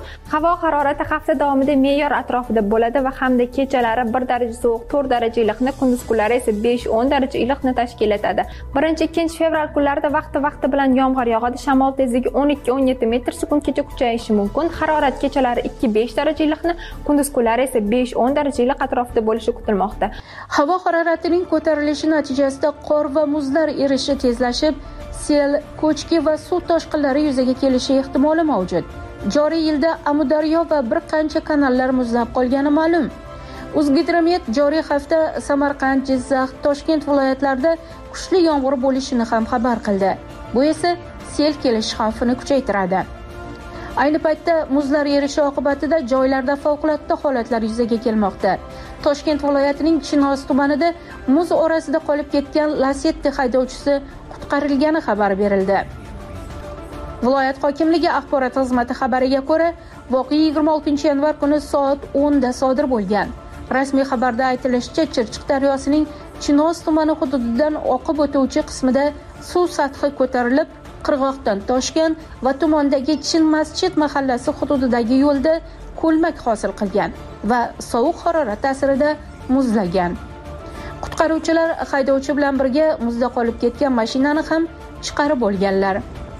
Havo harorati hafta davomida me'yor atrofida bo'ladi va hamda kechalari bir daraja sovuq, to'rt daraja iliqni, kunduz kunlari esa besh o'n daraja iliqni tashkil etadi. birinchi ikkinchi fevral kunlarida vaqti-vaqti bilan yomg'ir yog'adi. Shamol tezligi o'n ikki o'n yetti metr sekundgacha kuchayishi mumkin. Harorat kechalari ikki besh daraja iliqni, kunduz kunlari esa besh o'n daraja iliq atrofida bo'lishi kutilmoqda. Havo haroratining ko'tarilishi natijasida qor va muzlar erishi tezlashib, sel, ko'chki va suv toshqinlari yuzaga kelishi ehtimoli mavjud. Joriy yilda Amudaryo va bir qancha kanallar muzlab qolgani ma'lum. O'zgidromet joriy hafta Samarqand, Jizzax, Toshkent viloyatlarida kuchli yomg'ir bo'lishini ham xabar qildi. Bu esa sel kelish xavfini kuchaytiradi. Ayni paytda muzlar erishi oqibatida joylarda favqulodda holatlar yuzaga kelmoqda. Toshkent viloyatining Chinoz tumanida muz orasida qolib ketgan Lacetti haydovchisi qutqarilgani xabar berildi. Viloyat hokimligi axborot xizmati xabariga ko'ra, voqea yigirma oltinchi yanvar kuni soat o'nda sodir bo'lgan. Rasmiy xabarda aytilishicha, Chirchiq daryosining Chinoz tumani hududidan oqib o'tuvchi qismida suv sathi ko'tarilib, qirg'oqdan toshgan va tumandagi Chin masjid mahallasi hududidagi yo'lda ko'lmak hosil qilgan va sovuq harorat ta'sirida muzlagan. Qutqaruvchilar haydovchi bilan birga muzda qolib ketgan mashinani ham chiqarib olganlar.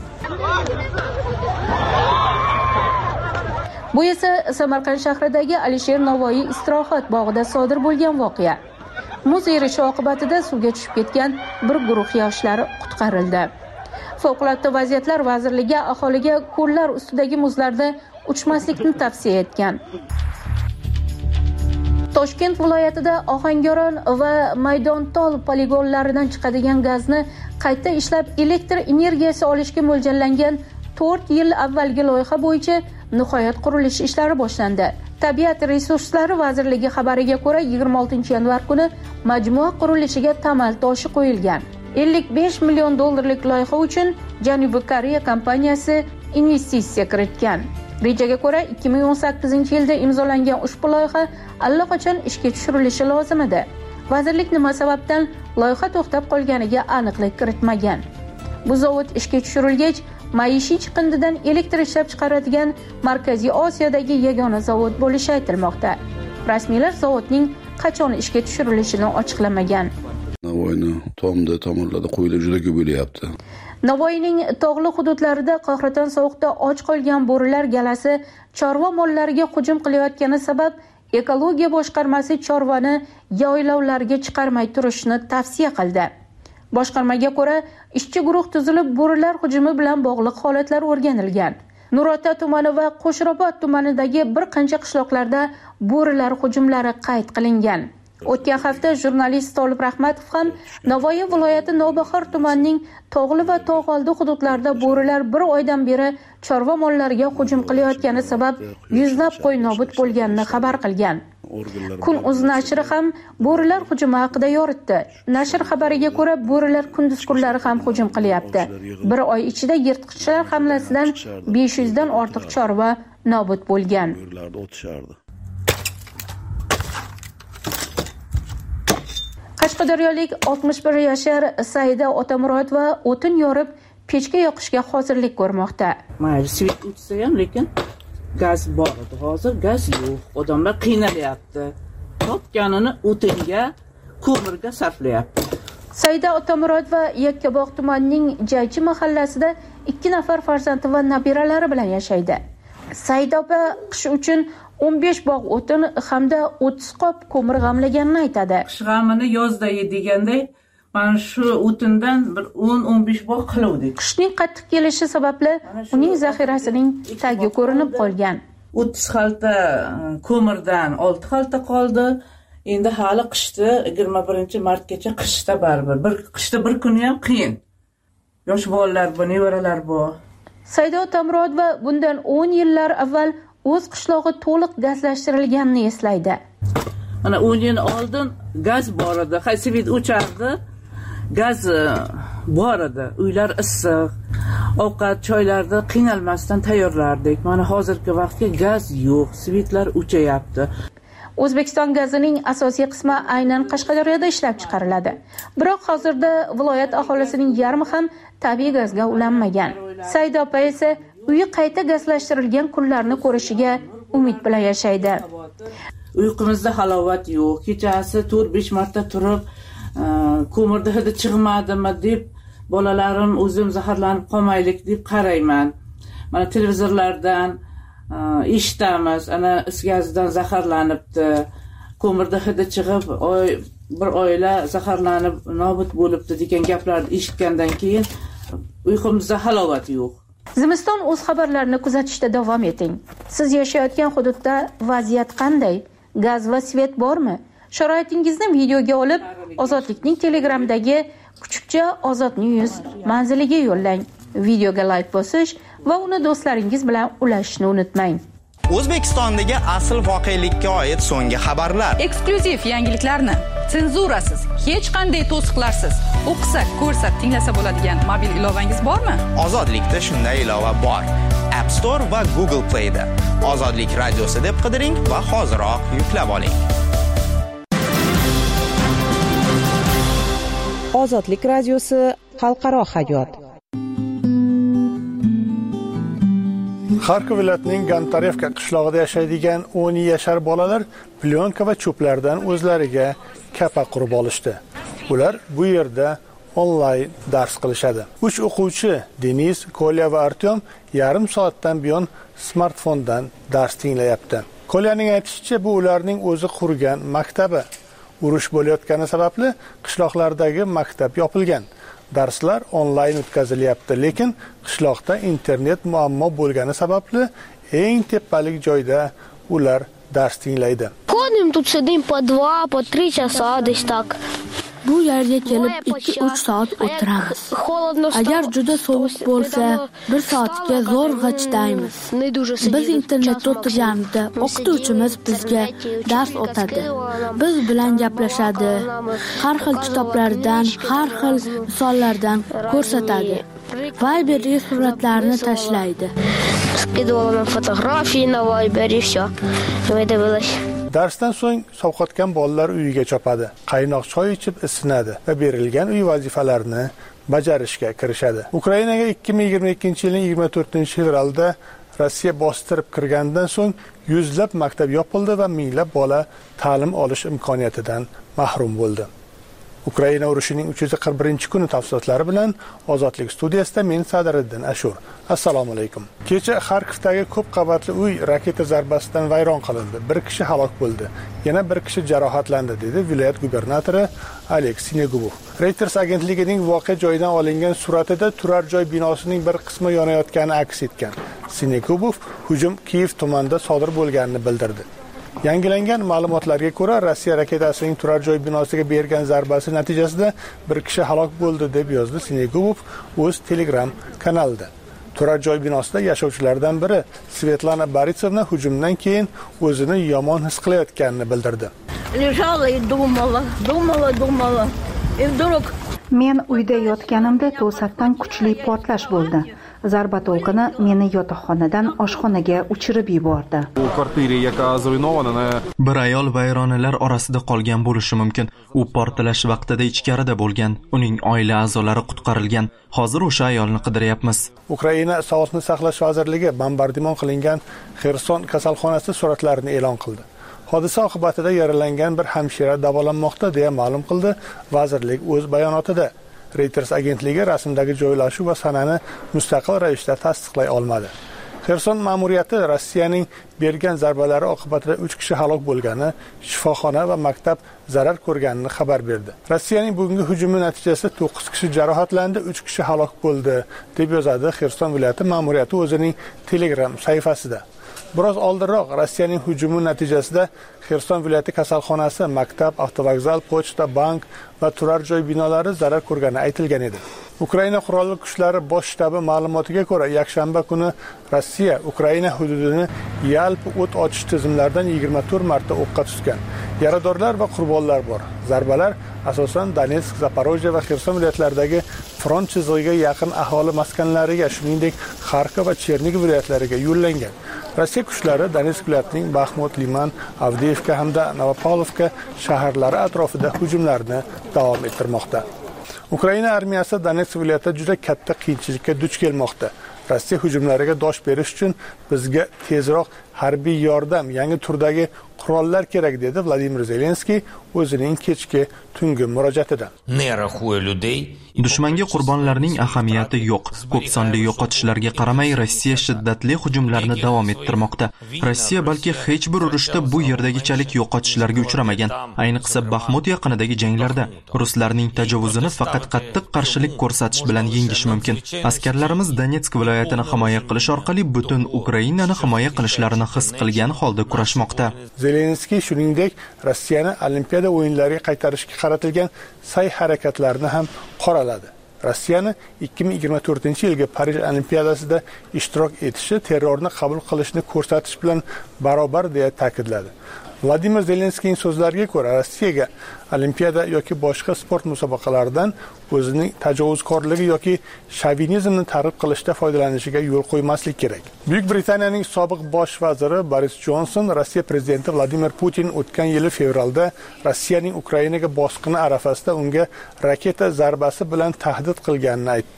Bu esa Samarqand shahridagi Alisher Navoiy istirohat bog'ida sodir bo'lgan voqea. Muz erishi oqibatida suvga tushib ketgan bir guruh yoshlar qutqarildi. Favqulodda vaziyatlar vazirligi aholiga ko'llar ustidagi muzlarda uchmaslikni tavsiya etgan. Toshkent viloyatida Ohangaron va Maydontol poligonlaridan chiqadigan gazni qayta ishlab elektr energiyasi olishga mo'ljallangan to'rt yil avvalgi loyiha bo'yicha nihoyat qurilish ishlari boshlandi. Tabiat resurslari vazirligi xabariga ko'ra, yigirma oltinchi yanvar kuni majmua qurilishiga tamal toshi qo'yilgan. ellik besh million dollarlik loyiha uchun Janubiy Koreya kompaniyasi investitsiya kiritgan. Rejaga ko'ra, ikki ming o'n sakkizinchi yilda imzolangan ushbu loyiha allaqachon ishga tushirilishi lozim edi. Vazirlik nima sababdan loyiha to'xtab qolganiga aniqlik kiritmagan. Bu zavod ishga tushirilgach, maishiy chiqindidan elektr ishlab chiqaradigan Markaziy Osiyodagi yagona zavod bo'lishi aytilmoqda. Rasmiylar zavodning qachon ishga tushirilishini ochiqlamagan. Navoiyni tomda tomonlarda qo'yilib juda ko'p bo'lyapti. Navoiyning tog'li hududlarida qahraton sovuqda och qolgan bo'rilar galasi chorva mollariga hujum qilayotgani sabab ekologiya boshqarmasi chorvani yaylovlarga chiqarmay turishni tavsiya qildi. Boshqarmaga ko'ra, ishchi guruh tuzilib, bo'rilar hujumi bilan bog'liq holatlar o'rganilgan. Nurota tumani va Qo'shrobod tumanidagi bir qancha qishloqlarda bo'rilar hujumlari qayd qilingan. O'tgan hafta jurnalist Tolib Rahmatov ham Navoiy viloyati Nobahor tumanining tog'li va tog'oldi hududlarida bo'rilar bir oydan beri chorva mollariga hujum qilayotgani sabab yuzlab qo'y nobud bo'lganini xabar qilgan. Kun.uz nashri ham bo'rilar hujumi haqida yoritdi. Nashr xabariga ko'ra, bo'rilar kunduz kunlari ham hujum qilyapti. Bir oy ichida yirtqichlar hamlasidan besh yuz dan ortiq chorva nobud bo'lgan. Qashqadaryolik oltmish bir yashar Saida Otamurodova o'tin yorib, pechka yoqishga hozirlik ko'rmoqda. Mayli svit o'tsa ham, lekin gaz bor edi. Hozir gaz yo'q. Odamlar qiynalyapti. Topganini o'tinga, ko'mirga sarflayapti. Saida Otamurodova Yakkabog' tumanining Jaychi mahallasida ikki nafar farzandi va nabiralari bilan yashaydi. Saida opa qish uchun o'n besh bog' o'tin hamda o'ttiz qop ko'mir g'amlaganini aytadi. Qish g'amini yozda yeganda mana shu o'tindan bir o'n o'n besh bog' qiluvdik. Qishning qattiq kelishi sababli uning zaxirasining tagi ko'rinib qolgan. o'ttiz xalta ko'mirdan olti xalta qoldi. Endi hali qishda yigirma birinchi martgacha qishda baribir. Bir qishda bir kuni ham qiyin. Yosh bolalar bor, nevaralar bor. Saida Otamurodova bundan o'n yillar avval o'z qishlog'i to'liq gazlashtirilganini eslaydi. Mana o'n yil oldin gaz bor edi, haysivit o'chardi. Gaz bor edi, uylar issiq. Ovqat, choylarni qiynalmasdan tayyorlardik. Mana hozirgi vaqtga gaz yo'q, svitlar o'chayapti. O'zbekiston gazining asosiy qismi aynan Qashqadaryoda ishlab chiqariladi. Biroq hozirda viloyat aholisining yarmi ham tabiiy gazga ulanmagan. Saida opa esa uyi qayta gazlashtirilgan kunlarni ko'rishiga umid bilan yashaydi. Uyqumizda halovat yo'q. Kechasi to'rt besh marta turib, ko'mirda hidi chiqmadimi deb bolalarim o'zim zaharlanib qolmaylik deb qarayman. Mana televizorlardan eshitamiz, ana is gazidan zaharlanibdi, ko'mirda hidi chiqib, oy bir oila zaharlanib nobud bo'libdi degan gaplarni eshitgandan keyin uyqumizda halovat yo'q. Zimiston o'z xabarlarini kuzatishda davom eting. Siz yashayotgan hududda vaziyat qanday? Gaz va svet bormi? Sharoitingizni videoga olib, Ozodlikning Telegramdagi kuchukcha Ozod News manziliga yo'llang. Videoga like bosish va uni do'stlaringiz bilan ulashishni unutmang. O'zbekistondagi asl voqelikka oid so'nggi xabarlar, eksklyuziv yangiliklarni senzurasiz, hech qanday to'siqlarsiz o'qisak, ko'rsak, tinglasa bo'ladigan mobil ilovangiz bormi? Ozodlikda shunday ilova bor. App Store va Google Play da Ozodlik radiosi deb qidiring va hoziroq yuklab oling. Ozodlik radiosi xalqaro hayot. Xarkov viloyatining Gantarevka qishlog'ida yashaydigan o'n yashar bolalar plyonka va cho'plardan o'zlariga kapa qurib olishdi. Ular bu yerda onlayn dars qilishadi. uch o'quvchi Denis, Kolya va Artyom yarim soatdan buyon smartfondan dars tinglayapti. Kolyaning aytishicha, bu ularning o'zi qurgan maktabi. Urush bo'layotgani sababli qishloqlardagi maktab yopilgan. Darslar onlayn o'tkazilyapti, lekin qishloqda internet muammo bo'lgani sababli eng tepalik joyda ular dars tinglaydi. Ходим тут сидим по два, по три часа десь так. Bu yerga kelib ikki uch soat o'tiramiz. Agar juda sovuq bo'lsa, bir soatga zo'rg'a chidaymiz. Biz internetda o'tirganimizda o'qituvchimiz bizga dars o'tadi. Biz bilan gaplashadi. Har xil kitoblardan, har xil misollardan ko'rsatadi. Viberga suratlarni tashlaydi. Skidala men fotografiya na Viber и всё. Videolar. Darsdan so'ng sovqotgan bolalar uyiga chopadi. Qaynoq choy ichib isinadi va berilgan uy vazifalarini bajarishga kirishadi. Ukrainaga ikki ming yigirma ikkinchi yilning yigirma to'rtinchi fevralda Rossiya bostirib kirgandan so'ng yuzlab maktab yopildi va minglab bola ta'lim olish imkoniyatidan mahrum bo'ldi. Ukraina urushining uch yuz qirq birinchi kuni tafsilotlari bilan Ozodlik studiyasida men Sadiriddin Ashur. Assalomu alaykum. Kecha Xarkovdagi ko'p qavatli uy raketa zarbasidan vayron qilindi. Bir kishi halok bo'ldi. Yana bir kishi jarohatlandi, dedi viloyat gubernatori Alek Sinegubov. Reuters agentligining voqea joyidan olingan suratida turar joy binosining bir qismi yonayotgani aks etgan. Sinegubov hujum Kiyev tumanida sodir bo'lganini bildirdi. Yangilangan ma'lumotlarga ko'ra, Rossiya raketasining turar joy binosiga bergan zarbasi natijasida bir kishi halok bo'ldi, deb yozdi Sinegubov o'z Telegram kanalida. Turar joy binosida yashovchilardan biri Svetlana Boritsovna hujumdan keyin o'zini yomon his qilayotganini bildirdi. Men uyda yotganimda to'satdan kuchli portlash bo'ldi. Zarba to'lqini meni yotoqxonadan oshxonaga uchirib yubordi. Bir ayol vayronalar orasida qolgan bo'lishi mumkin. U portlash vaqtida ichkarida bo'lgan. Uning oila a'zolari qutqarilgan. Hozir o'sha ayolni qidiryapmiz. Ukraina Sog'liqni saqlash vazirligi bombardimon qilingan Xerson kasalxonasi suratlarini e'lon qildi. Hodisa oqibatida yaralangan bir hamshira davolanmoqda, deya ma'lum qildi vazirlik o'z bayonotida. Reuters agentligi rasmdagi joylashuv va sanani mustaqil ravishda tasdiqlay olmadi. Xerson ma'muriyati Rossiyaning bergan zarbalari oqibatida uch kishi halok bo'lgani, shifoxona va maktab zarar ko'rganini xabar berdi. Rossiyaning bugungi hujumi natijasida to'qqiz kishi jarohatlandi, uch kishi halok bo'ldi, deb yozadi Xerson viloyati ma'muriyati o'zining Telegram sahifasida. Biroz oldinroq Rossiyaning hujumi natijasida Xerson viloyati kasalxonasi, maktab, avtovokzal, pochta, bank va turar joy binolari zarar ko'rgani aytilgan edi. Ukraina qurolli kuchlari bosh shtabi ma'lumotiga ko'ra, yakshanba kuni Rossiya Ukraina hududini yalpi o't ochish tizimlaridan yigirma to'rt marta o'qqa tutgan. Yaradorlar va qurbonlar bor. Zarbalar asosan Donetsk, Zaporojye va Xerson viloyatlaridagi front chizig'iga yaqin aholi maskanlariga, shuningdek Xarkov va Chernigov viloyatlariga yo'llangan. Rossiya kuchlari Donetsk viloyatining Baxmut, Liman, Avdiivka hamda Novopavlovka shaharlari atrofida hujumlarni davom ettirmoqda. Ukraina armiyasi Donetsk viloyatida juda katta qiyinchilikka duch kelmoqda. Rossiya hujumlariga dosh berish uchun bizga tezroq harbiy yordam, yangi turdagi qurollar kerak dedi Vladimir Zelenskiy o'zining kechki tungi murojaatida. Dushmanga qurbonlarning ahamiyati yo'q. Ko'p sonli yo'qotishlarga qaramay Rossiya shiddatli hujumlarni davom ettirmoqda. Rossiya balki hech bir urushda bu yerdagichalik yo'qotishlarga uchramagan. Ayniqsa Baxmut yaqinidagi janglarda ruslarning tajovuzini faqat qattiq qarshilik ko'rsatish bilan yengish mumkin. Askarlarimiz Donetsk viloyatini himoya qilish orqali butun Ukrainani himoya qilishlarini his qilgan holda kurashmoqda. Zelenskiy shuningdek Rossiyani Olimpiada o'yinlariga qaytarishga qaratilgan sa'y harakatlarini ham qoraladi. Rossiyani ikki ming yigirma to'rtinchi yilgi Parij Olimpiadasida ishtirok etishi terrorni qabul qilishni ko'rsatish bilan barobar deya ta'kidladi. Vladimir Zelenskiyning so'zlariga ko'ra, Rossiyaga Olimpiada yoki boshqa sport musobaqalaridan o'zining tajovuzkorligi yoki shovinizmni targ'ib qilishda foydalanishiga yo'l qo'ymaslik kerak. Buyuk Britaniyaning sobiq bosh vaziri Boris Johnson Rossiya prezidenti Vladimir Putin o'tgan yil fevralda Rossiyaning Ukrainaga bosqini arafasida unga raketa zarbasi bilan tahdid qilganini aytdi.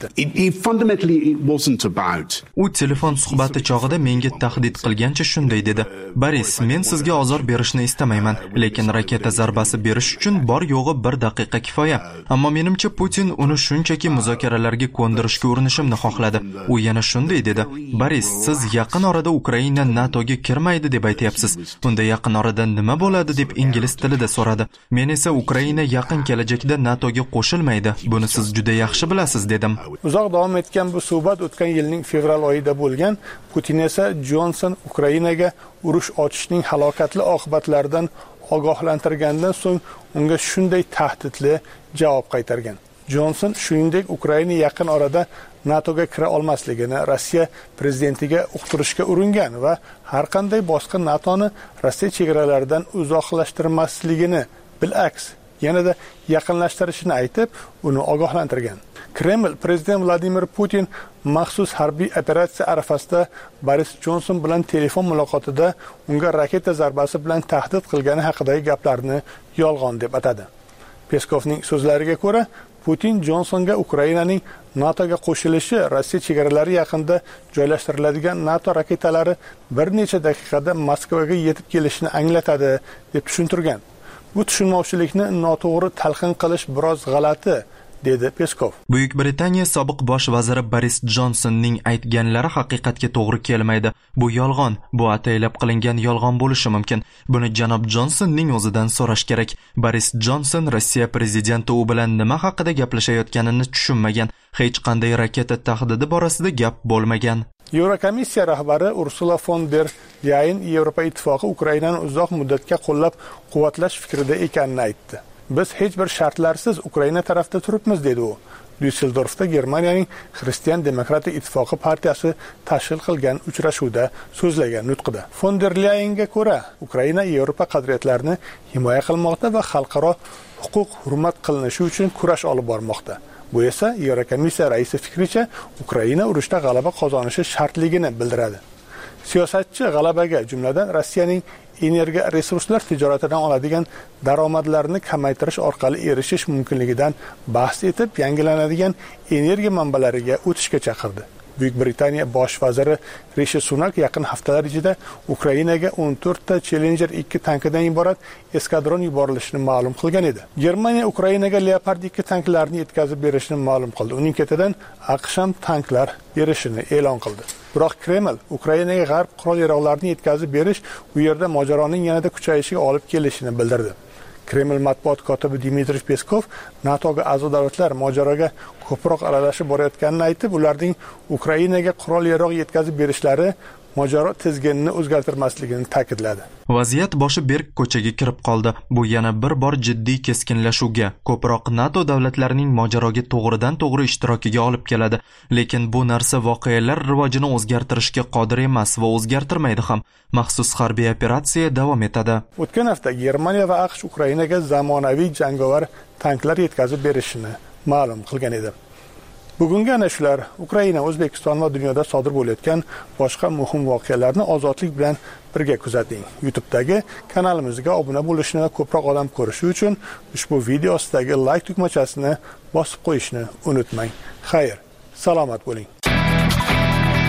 U telefon suhbati chog'ida menga tahdid qilgancha shunday dedi: "Boris, men sizga ozor berishni istamayman, lekin raketa zarbasi berish uchun bor yo'g'i bir daqiqa kifoya. Ammo menimcha Putin uni shunchaki muzokaralarga ko'ndirishga urinishimni xohladi." U yana shunday dedi: "Boris, siz yaqin orada Ukraina NATOga kirmaydi deb aytyapsiz. Unda yaqin orada nima bo'ladi?" deb ingliz tilida so'radi. "Men esa Ukraina yaqin kelajakda NATOga qo'shilmaydi. Buni siz juda yaxshi bilasiz" dedim. Uzoq davom etgan bu suhbat o'tgan yilning fevral oyida bo'lgan. Putin esa Johnson Ukrainaga urush ochishning halokatli oqibatlaridan ogohlantirgandan so'ng unga shunday tahdidli javob qaytargan. Johnson shuningdek Ukraina yaqin orada NATOga kira olmasligini Rossiya prezidentiga uqtirishga uringan va har qanday boshqa NATOni Rossiya chegaralaridan uzoqlashtirmasligini, bil'aks yanada yaqinlashtirishini aytib, uni ogohlantirgan. Kreml prezident Vladimir Putin maxsus harbiy operatsiya arafasida Boris Johnson bilan telefon muloqotida unga raketa zarbasi bilan tahdid qilgani haqidagi gaplarni yolg'on deb atadi. Peskovning so'zlariga ko'ra, Putin Johnsonga Ukrainaning NATOga qo'shilishi Rossiya chegaralari yaqinida joylashtiriladigan NATO raketalari bir necha daqiqada Moskvaga yetib kelishini anglatadi deb tushuntirgan. Bu tushunmovchilikni noto'g'ri talqin qilish biroz g'alati, dedi Peskov. Buyuk Britaniya sobiq bosh vaziri Boris Johnsonning aytganlari haqiqatga to'g'ri kelmaydi. Bu yolg'on, bu ataylab qilingan yolg'on bo'lishi mumkin. Buni janob Johnsonning o'zidan so'rash kerak. Boris Johnson Rossiya prezidenti u bilan nima haqida gaplashayotganini tushunmagan. Hech qanday raketa tahdidi borasida gap bo'lmagan. Yevrokomissiya rahbari Ursula von der Leyen Yevropa ittifoqi Ukrainani uzoq muddatga qo'llab-quvvatlash fikrida ekanini aytdi. Biz hech bir shartlarsiz Ukraina tarafida turibmiz, dedi u. Düsseldorfda Germaniyaning Xristian Demokratik ittifoqi partiyasi tashkil qilgan uchrashuvda so'zlagan nutqida. Von der Leyenga ko'ra, Ukraina Yevropa qadriyatlarini himoya qilmoqda va xalqaro huquq hurmat qilinishi uchun kurash olib bormoqda. Bu esa Yevrokomissiya raisi fikricha Ukraina urushda g'alaba qozonishi shartligini bildiradi. Siyosatchi g'alabaga, jumladan Rossiyaning energiya resurslar tijoratidan oladigan daromadlarni kamaytirish orqali erishish mumkinligidan bahs etib, yangilanadigan energiya manbalariga o'tishga chaqirdi. Buyuk Britaniya bosh vaziri Rishi Sunak yaqin haftalar ichida Ukrainaga o'n to'rtta Challenger ikki tankidan iborat eskadron yuborilishini ma'lum qilgan edi. Germaniya Ukrainaga Leopard ikki tanklarini yetkazib berishini ma'lum qildi. Uning ketidan AQSh ham tanklar berishini e'lon qildi. Biroq Kreml Ukrainaga g'arb qurol-yarog'larini yetkazib berish u yerda mojaroning yanada kuchayishiga olib kelishini bildirdi. Kreml matbuot kotibi Dmitriy Peskov NATOga a'zo davlatlar mojaroga ko'proq aralashib borayotganini aytib, ularning Ukrainaga qurol-yarog' yetkazib berishlari mojaro tizginini o'zgartirmasligini ta'kidladi. Vaziyat boshi berk ko'chaga kirib qoldi. Bu yana bir bor jiddiy keskinlashuvga, ko'proq NATO davlatlarining mojaroga to'g'ridan to'g'ri ishtirokiga olib keladi. Lekin bu narsa voqealar rivojini o'zgartirishga qodir emas va o'zgartirmaydi ham. Maxsus harbiy operatsiya davom etadi. O'tgan hafta Germaniya va AQSh Ukrainaga zamonaviy jangovar tanklar yetkazib berishini ma'lum qilgan edi. Bugungi ana shular Ukraina, O'zbekiston va dunyoda sodir bo'layotgan boshqa muhim voqealarni ozodlik bilan birga kuzating. YouTube'dagi kanalimizga obuna bo'lishni va ko'proq odam ko'rishi uchun ushbu video ostidagi like tugmachasini bosib qo'yishni unutmang. Xayr, salomat bo'ling.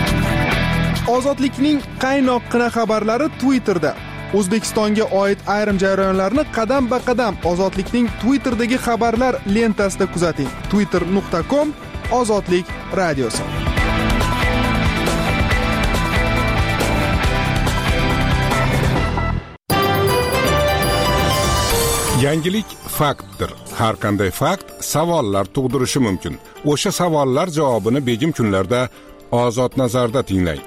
Ozodlikning qaynoqqina xabarlari Twitterda. O'zbekistonga oid ayrim jarayonlarni qadam-ba-qadam Ozodlikning Twitterdagi xabarlar lentasida kuzating. twitter nuqta com Ozodlik radiosi. Yangilik faktdir. Har qanday fakt savollar tug'dirishi mumkin. O'sha savollar javobini begim kunlarda Ozod nazarda tinglang.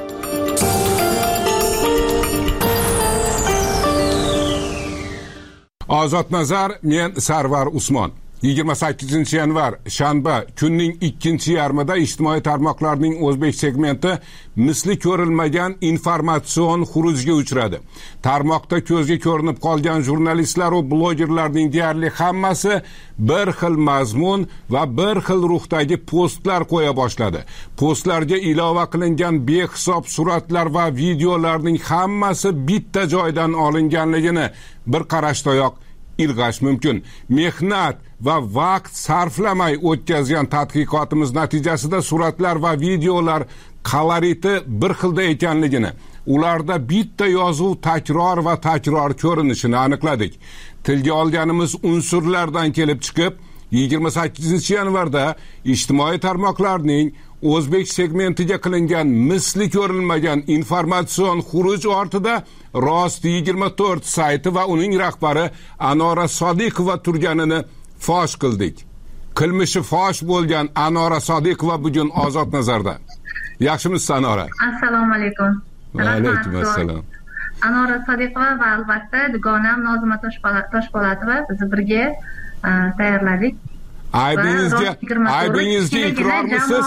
Ozod nazar, men Sarvar Usmon. yigirma sakkizinchi yanvar shanba kunning ikkinchi yarmida ijtimoiy tarmoqlarning o'zbek segmenti misli ko'rilmagan informatsion xurujga uchradi. Tarmoqda ko'zga ko'rinib qolgan jurnalistlar va blogerlarning deyarli hammasi bir xil mazmun va bir xil ruhdagi postlar qo'ya boshladi. Postlarga ilova qilingan behisob suratlar va videolarning hammasi bitta joydan olinganligini bir qarashdayoq ilg'ash mumkin. Mehnat va vaqt sarflamay o'tkazgan tadqiqotimiz natijasida suratlar va videolar koloriti bir xilda ekanligini, ularda bitta yozuv takror va takror ko'rinishini aniqladik. Tilga olganimiz unsurlardan kelib chiqib, yigirma sakkizinchi yanvarda ijtimoiy tarmoqlarning o'zbek segmentiga qilingan misli ko'rilmagan informatsion xuruj ortida Rost yigirma to'rt sayti va uning rahbari Anora Sodiqova turganini fosh qildik. Qilmishi fosh bo'lgan Anora Sodiqova bugun Ozod nazarda. Yaxshimisiz Anora? Assalomu alaykum. Va alaykum assalom. Anora Sodiqova va albatta dugonam Nozima Toshpo'latova biz birga tayyorladik. Aybingizga aybingizga iqrormisiz?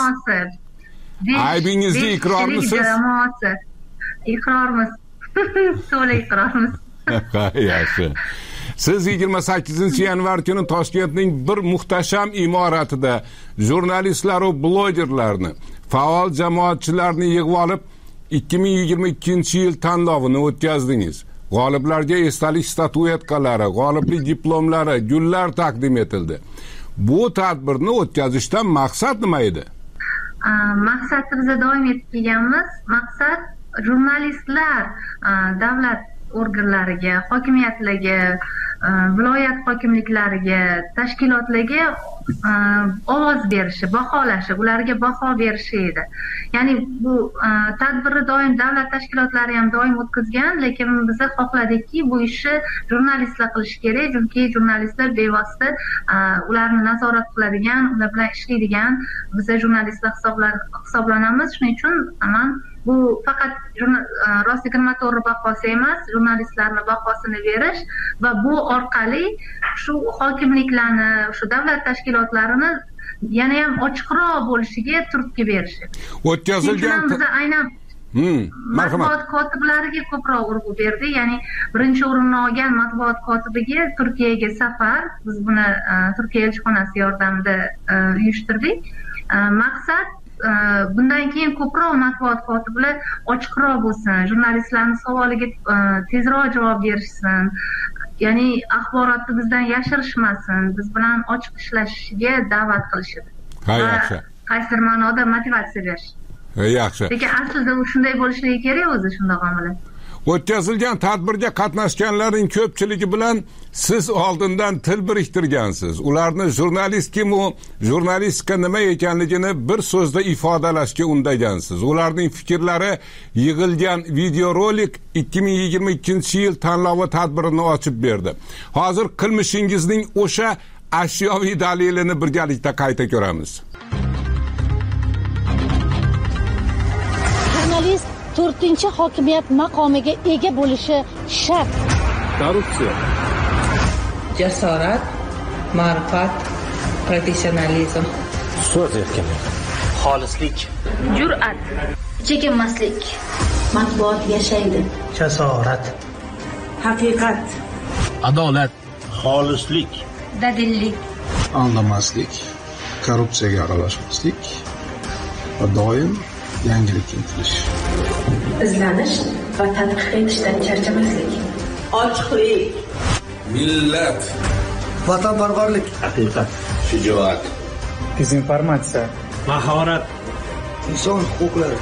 Aybingizga iqrormisiz? Iqrormiz. To'la iqrormiz. Yaxshi. Siz yigirma sakkizinchi yanvar kuni Toshkentning bir muhtasham imoratida jurnalistlar va blogerlarni, faol jamoatchilarni yig'ib olib ikki ming yigirma ikkinchi yil tanlovini o'tkazdingiz. G'oliblarga esdalik statuetkalari, g'oliblik diplomlari, gullar taqdim etildi. Bu tadbirni o'tkazishdan maqsad nima edi? Maqsad biz doim aytib kelganmiz, maqsad jurnalistlar davlat organlariga, hokimiyatlarga, viloyat hokimliklariga, tashkilotlarga ovoz berishi, baholashi, ularga baho berishi edi. Ya'ni bu tadbirni doim davlat tashkilotlari ham doim o'tkazgan, lekin biz xohladikki, bu ishni jurnalistlar qilish kerak, chunki jurnalistlar bevosita ularni nazorat qiladigan, ular bilan ishlaydigan biz jurnalistlar hisoblanamiz. Shuning uchun men bu faqat Rost yigirma to'rt bahosi emas, jurnalistlarning bahosini berish va bu orqali shu hokimliklarni, shu davlat tashkilotlarini yana ham ochiqroq bo'lishiga turtki berish. O'tkazilgan biz aynan matbuot kotiblariga ko'proq urg'u berdi. Ya'ni birinchi o'rinni olgan matbuot kotibiga Turkiyaga safar, biz buni Turkiya elchixonasi yordamida uyushtirdik. Maqsad bundan keyin ko'proq matbuot kotiblari ochiqroq bo'lsin, jurnalistlarning savoliga tezroq javob berishsin. Ya'ni axborotni bizdan yashirishmasin, biz bilan ochiq ishlashiga da'vat qilishdi. Ha, yaxshi. Qaysidir ma'noda motivatsiya berish. Ha, yaxshi. Lekin aslida u shunday bo'lishligi kerak o'zi shunday omillar. O'tkazilgan tadbirga qatnashganlarning ko'pchiligi bilan siz oldindan til biriktirgansiz. Ularni jurnalist kim u, jurnalistika nima ekanligini bir so'zda ifodalashga undagansiz. Ularning fikrlari yig'ilgan videorolik ikki ming yigirma ikkinchi yil tanlovi tadbirini ochib berdi. Hozir qilmishingizning o'sha ashyoviy dalilini birgalikda qayta ko'ramiz. Jurnalist to'rtinchi hokimiyat maqomiga ega bo'lishi shart. Korrupsiya. Jasorat, ma'rifat, professionalizm, so'z erkinligi, xolislik, jur'at, chekinmaslik, matbuot yashaydi, jasorat, haqiqat, adolat, xolislik, dadillik, aldamaslik, korrupsiyaga aralashmaslik va doim yangilikka intilish, izlanish va tadqiq etishdan charchamaslik, ochiqlik, millat, vatanparvarlik, haqiqat, shijoat, dezinformatsiya, mahorat, inson huquqlari,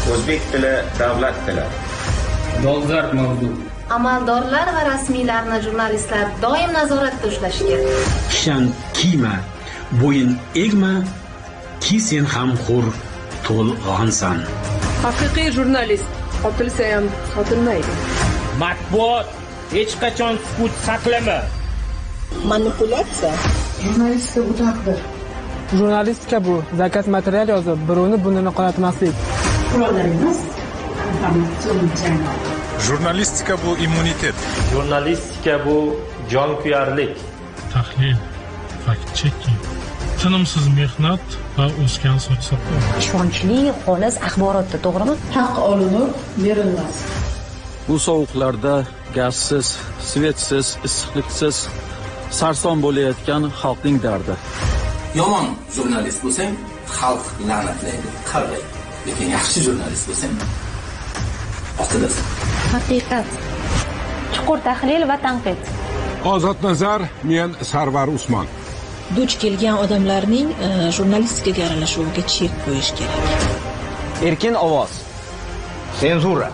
o'zbek tili davlat tili. Dolzarb mavzu. Amaldorlar va rasmiylarni jurnalistlar doim nazoratda ushlashi kerak. Kishan kiyma, bo'yin egma, ki sen ham xur to'lg'onsan. Haqiqiy jurnalist otilsa ham sotilmaydi. Matbuot hech qachon sukut saqlama. Manipulyatsiya. Jurnalistika bu taqdir. Jurnalistika bu zakaz material yozib, birovni burnini qonatmaslik. Qurollar emas, informatsion janglar. Jurnalistika bu immunitet. Jurnalistika bu jonkuyarlik. Tahlil, fact checking, tinimsiz mehnat va o'sgan soch-soqol. Ishonchli, xolis axborotda, to'g'rimi? Haq olinib, berilmas. Bu sovuqlarda gazsiz, svetsiz, issiqliksiz sarson bo'layotgan xalqning dardi. Yomon jurnalist bo'lsang, xalq la'natlaydi, qarg'aydi. Lekin yaxshi jurnalist bo'lsang, otilasan. Haqiqat. Chuqur tahlil va tanqid. Ozod nazar, men Sarvar Usmon. Duch kelgan odamlarning e, jurnalistikaga aralashuviga chek qo'yish kerak. Erkin ovoz. Senzura.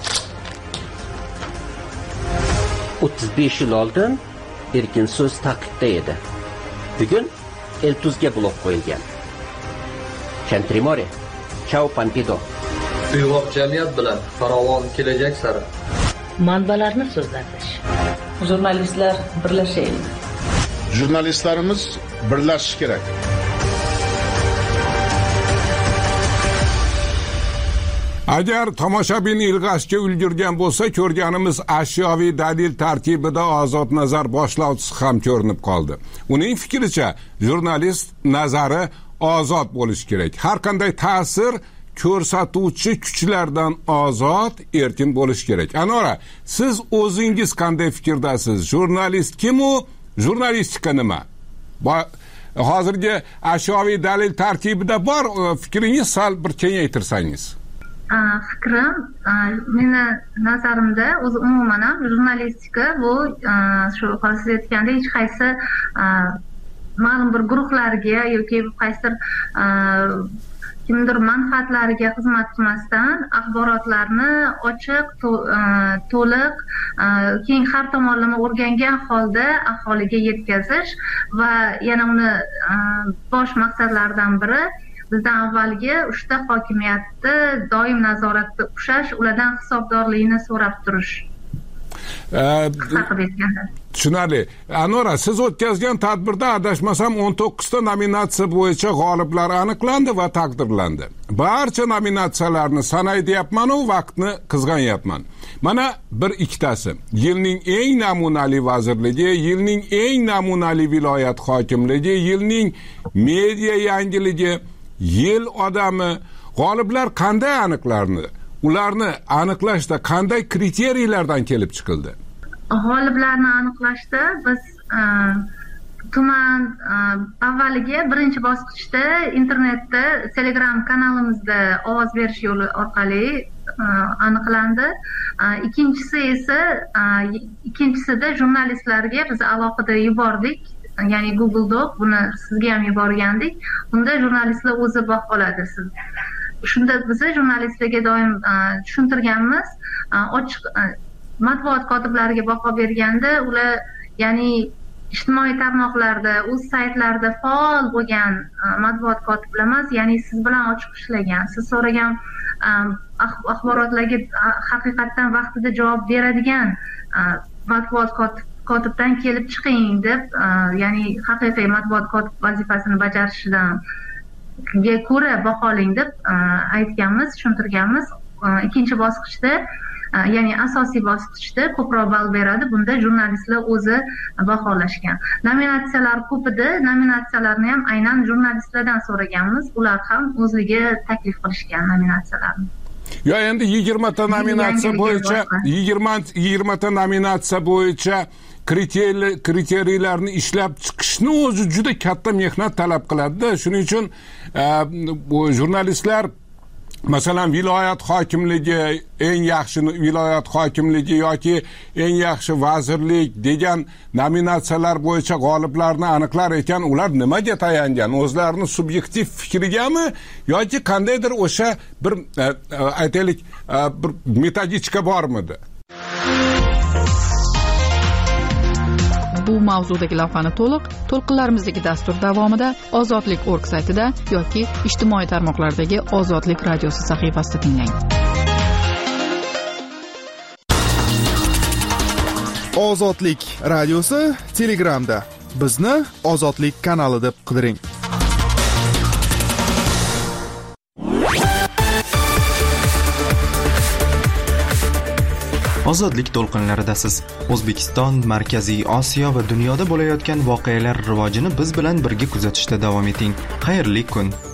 o'ttiz besh yil oldin erkin so'z taqiqda edi. Bugun Eltuzga blok qo'yilgan. Chantrimore, Chao Pampido. Uyg'oq jamiyat bilan farovon kelajak sari. Manbalarni so'zlatish. Jurnalistlar birlashaylik. Jurnalistlarimiz birlashishi kerak. Agar tomoshabin ilg'ashga ulgurgan bo'lsa, ko'rganimiz ashyoviy dalil tarkibida ozod nazar boshlovchisi ham ko'rinib qoldi. Uning fikricha, jurnalist nazari ozod bo'lishi kerak. Har qanday ta'sir ko'rsatuvchi kuchlardan ozod, erkin bo'lishi kerak. Anora, siz o'zingiz qanday fikrdasiz? Jurnalist kim u? Jurnalistika nima? Hozirgi ashyoviy dalil tarkibida bor, fikringiz sal bir kengaytirsangiz. Fikrim, meni nazarimda o'zi umuman ham jurnalistika bu shu hozir siz aytgandek hech qaysi ma'lum bir guruhlarga yoki qaysidir kimdir manfaatlariga xizmat qilmasdan axborotlarni ochiq, to'liq, keng har tomonlama o'rgangan holda aholiga yetkazish va yana uni bosh maqsadlaridan biri bizdan avvalgi uchta hokimiyatni doim nazoratda ushlash, ulardan hisobdorlikni so'rab turish. Tushunarli. Anora, siz o'tkazgan tadbirda adashmasam o'n to'qqizta nominatsiya bo'yicha g'oliblar aniqlandi va taqdirlandi. Barcha nominatsiyalarni sanay deyapman-u, vaqtni qizg'anyapman. Mana bir ikkitasi. Yilning eng namunali vazirligi, yilning eng namunali viloyat hokimligi, yilning media yangiligi, yil odami. G'oliblar qanday aniqlarni? Ularni aniqlashda qanday kriteriyalardan kelib chiqildi? G'oliblarni aniqlashda biz tuman avvaliga birinchi bosqichda internetda Telegram kanalimizda ovoz berish yo'li orqali aniqlandi. Ikkinchisi esa ikkinchisida jurnalistlarga biz alohida yubordik. Ya'ni Google Doc, buni sizga ham yuborgandik. Unda jurnalistlar o'zi baholadi. Siz shunda biz jurnalistlarga doim tushuntirganmiz, ochiq matbuot kotiblariga baho berganda ular ya'ni ijtimoiy tarmoqlarda, o'z saytlarida faol bo'lgan matbuot kotiblar emas, ya'ni siz bilan ochiq ishlagan, siz so'ragan axborotlarga haqiqatdan vaqtida javob beradigan matbuot kotib kotibdan kelib chiqing deb, ya'ni haqiqiy matbuot kotib vazifasini bajarishidan ga ko'ra baholang deb aytganmiz, tushuntirganmiz. Ikkinchi bosqichda, ya'ni asosiy bosqichda ko'proq ball beradi. Bunda jurnalistlar o'zi baholashgan. Nominatsiyalar ko'p edi. Nominatsiyalarni ham aynan jurnalistlardan so'raganmiz. Ular ham o'zligi taklif qilishgan nominatsiyalarni. Yo, endi yigirma ta nominatsiya bo'yicha yigirma ta nominatsiya bo'yicha kriteriyalarni ishlab chiqishni o'zi juda katta mehnat talab qiladi. Shuning uchun bu jurnalistlar masalan viloyat hokimligi, eng yaxshi viloyat hokimligi yoki eng yaxshi vazirlik degan nominatsiyalar bo'yicha g'oliblarni aniqlar ekan, ular nimaga tayangan? O'zlarini subyektiv fikrigami yoki qandaydir o'sha bir aytaylik bir metodika bormidi? Bu mavzudagi lavhani to'liq to'lqinlarimizdagi dastur davomida ozodlik org saytida yoki ijtimoiy tarmoqlardagi Ozodlik radiosi sahifasida tinglang. Ozodlik radiosi Telegramda. Bizni Ozodlik kanali deb qidiring. Ozodlik to'lqinlaridasiz. O'zbekiston, Markaziy Osiyo va dunyoda bo'layotgan voqealar rivojini biz bilan birga kuzatishda davom eting. Xayrli kun.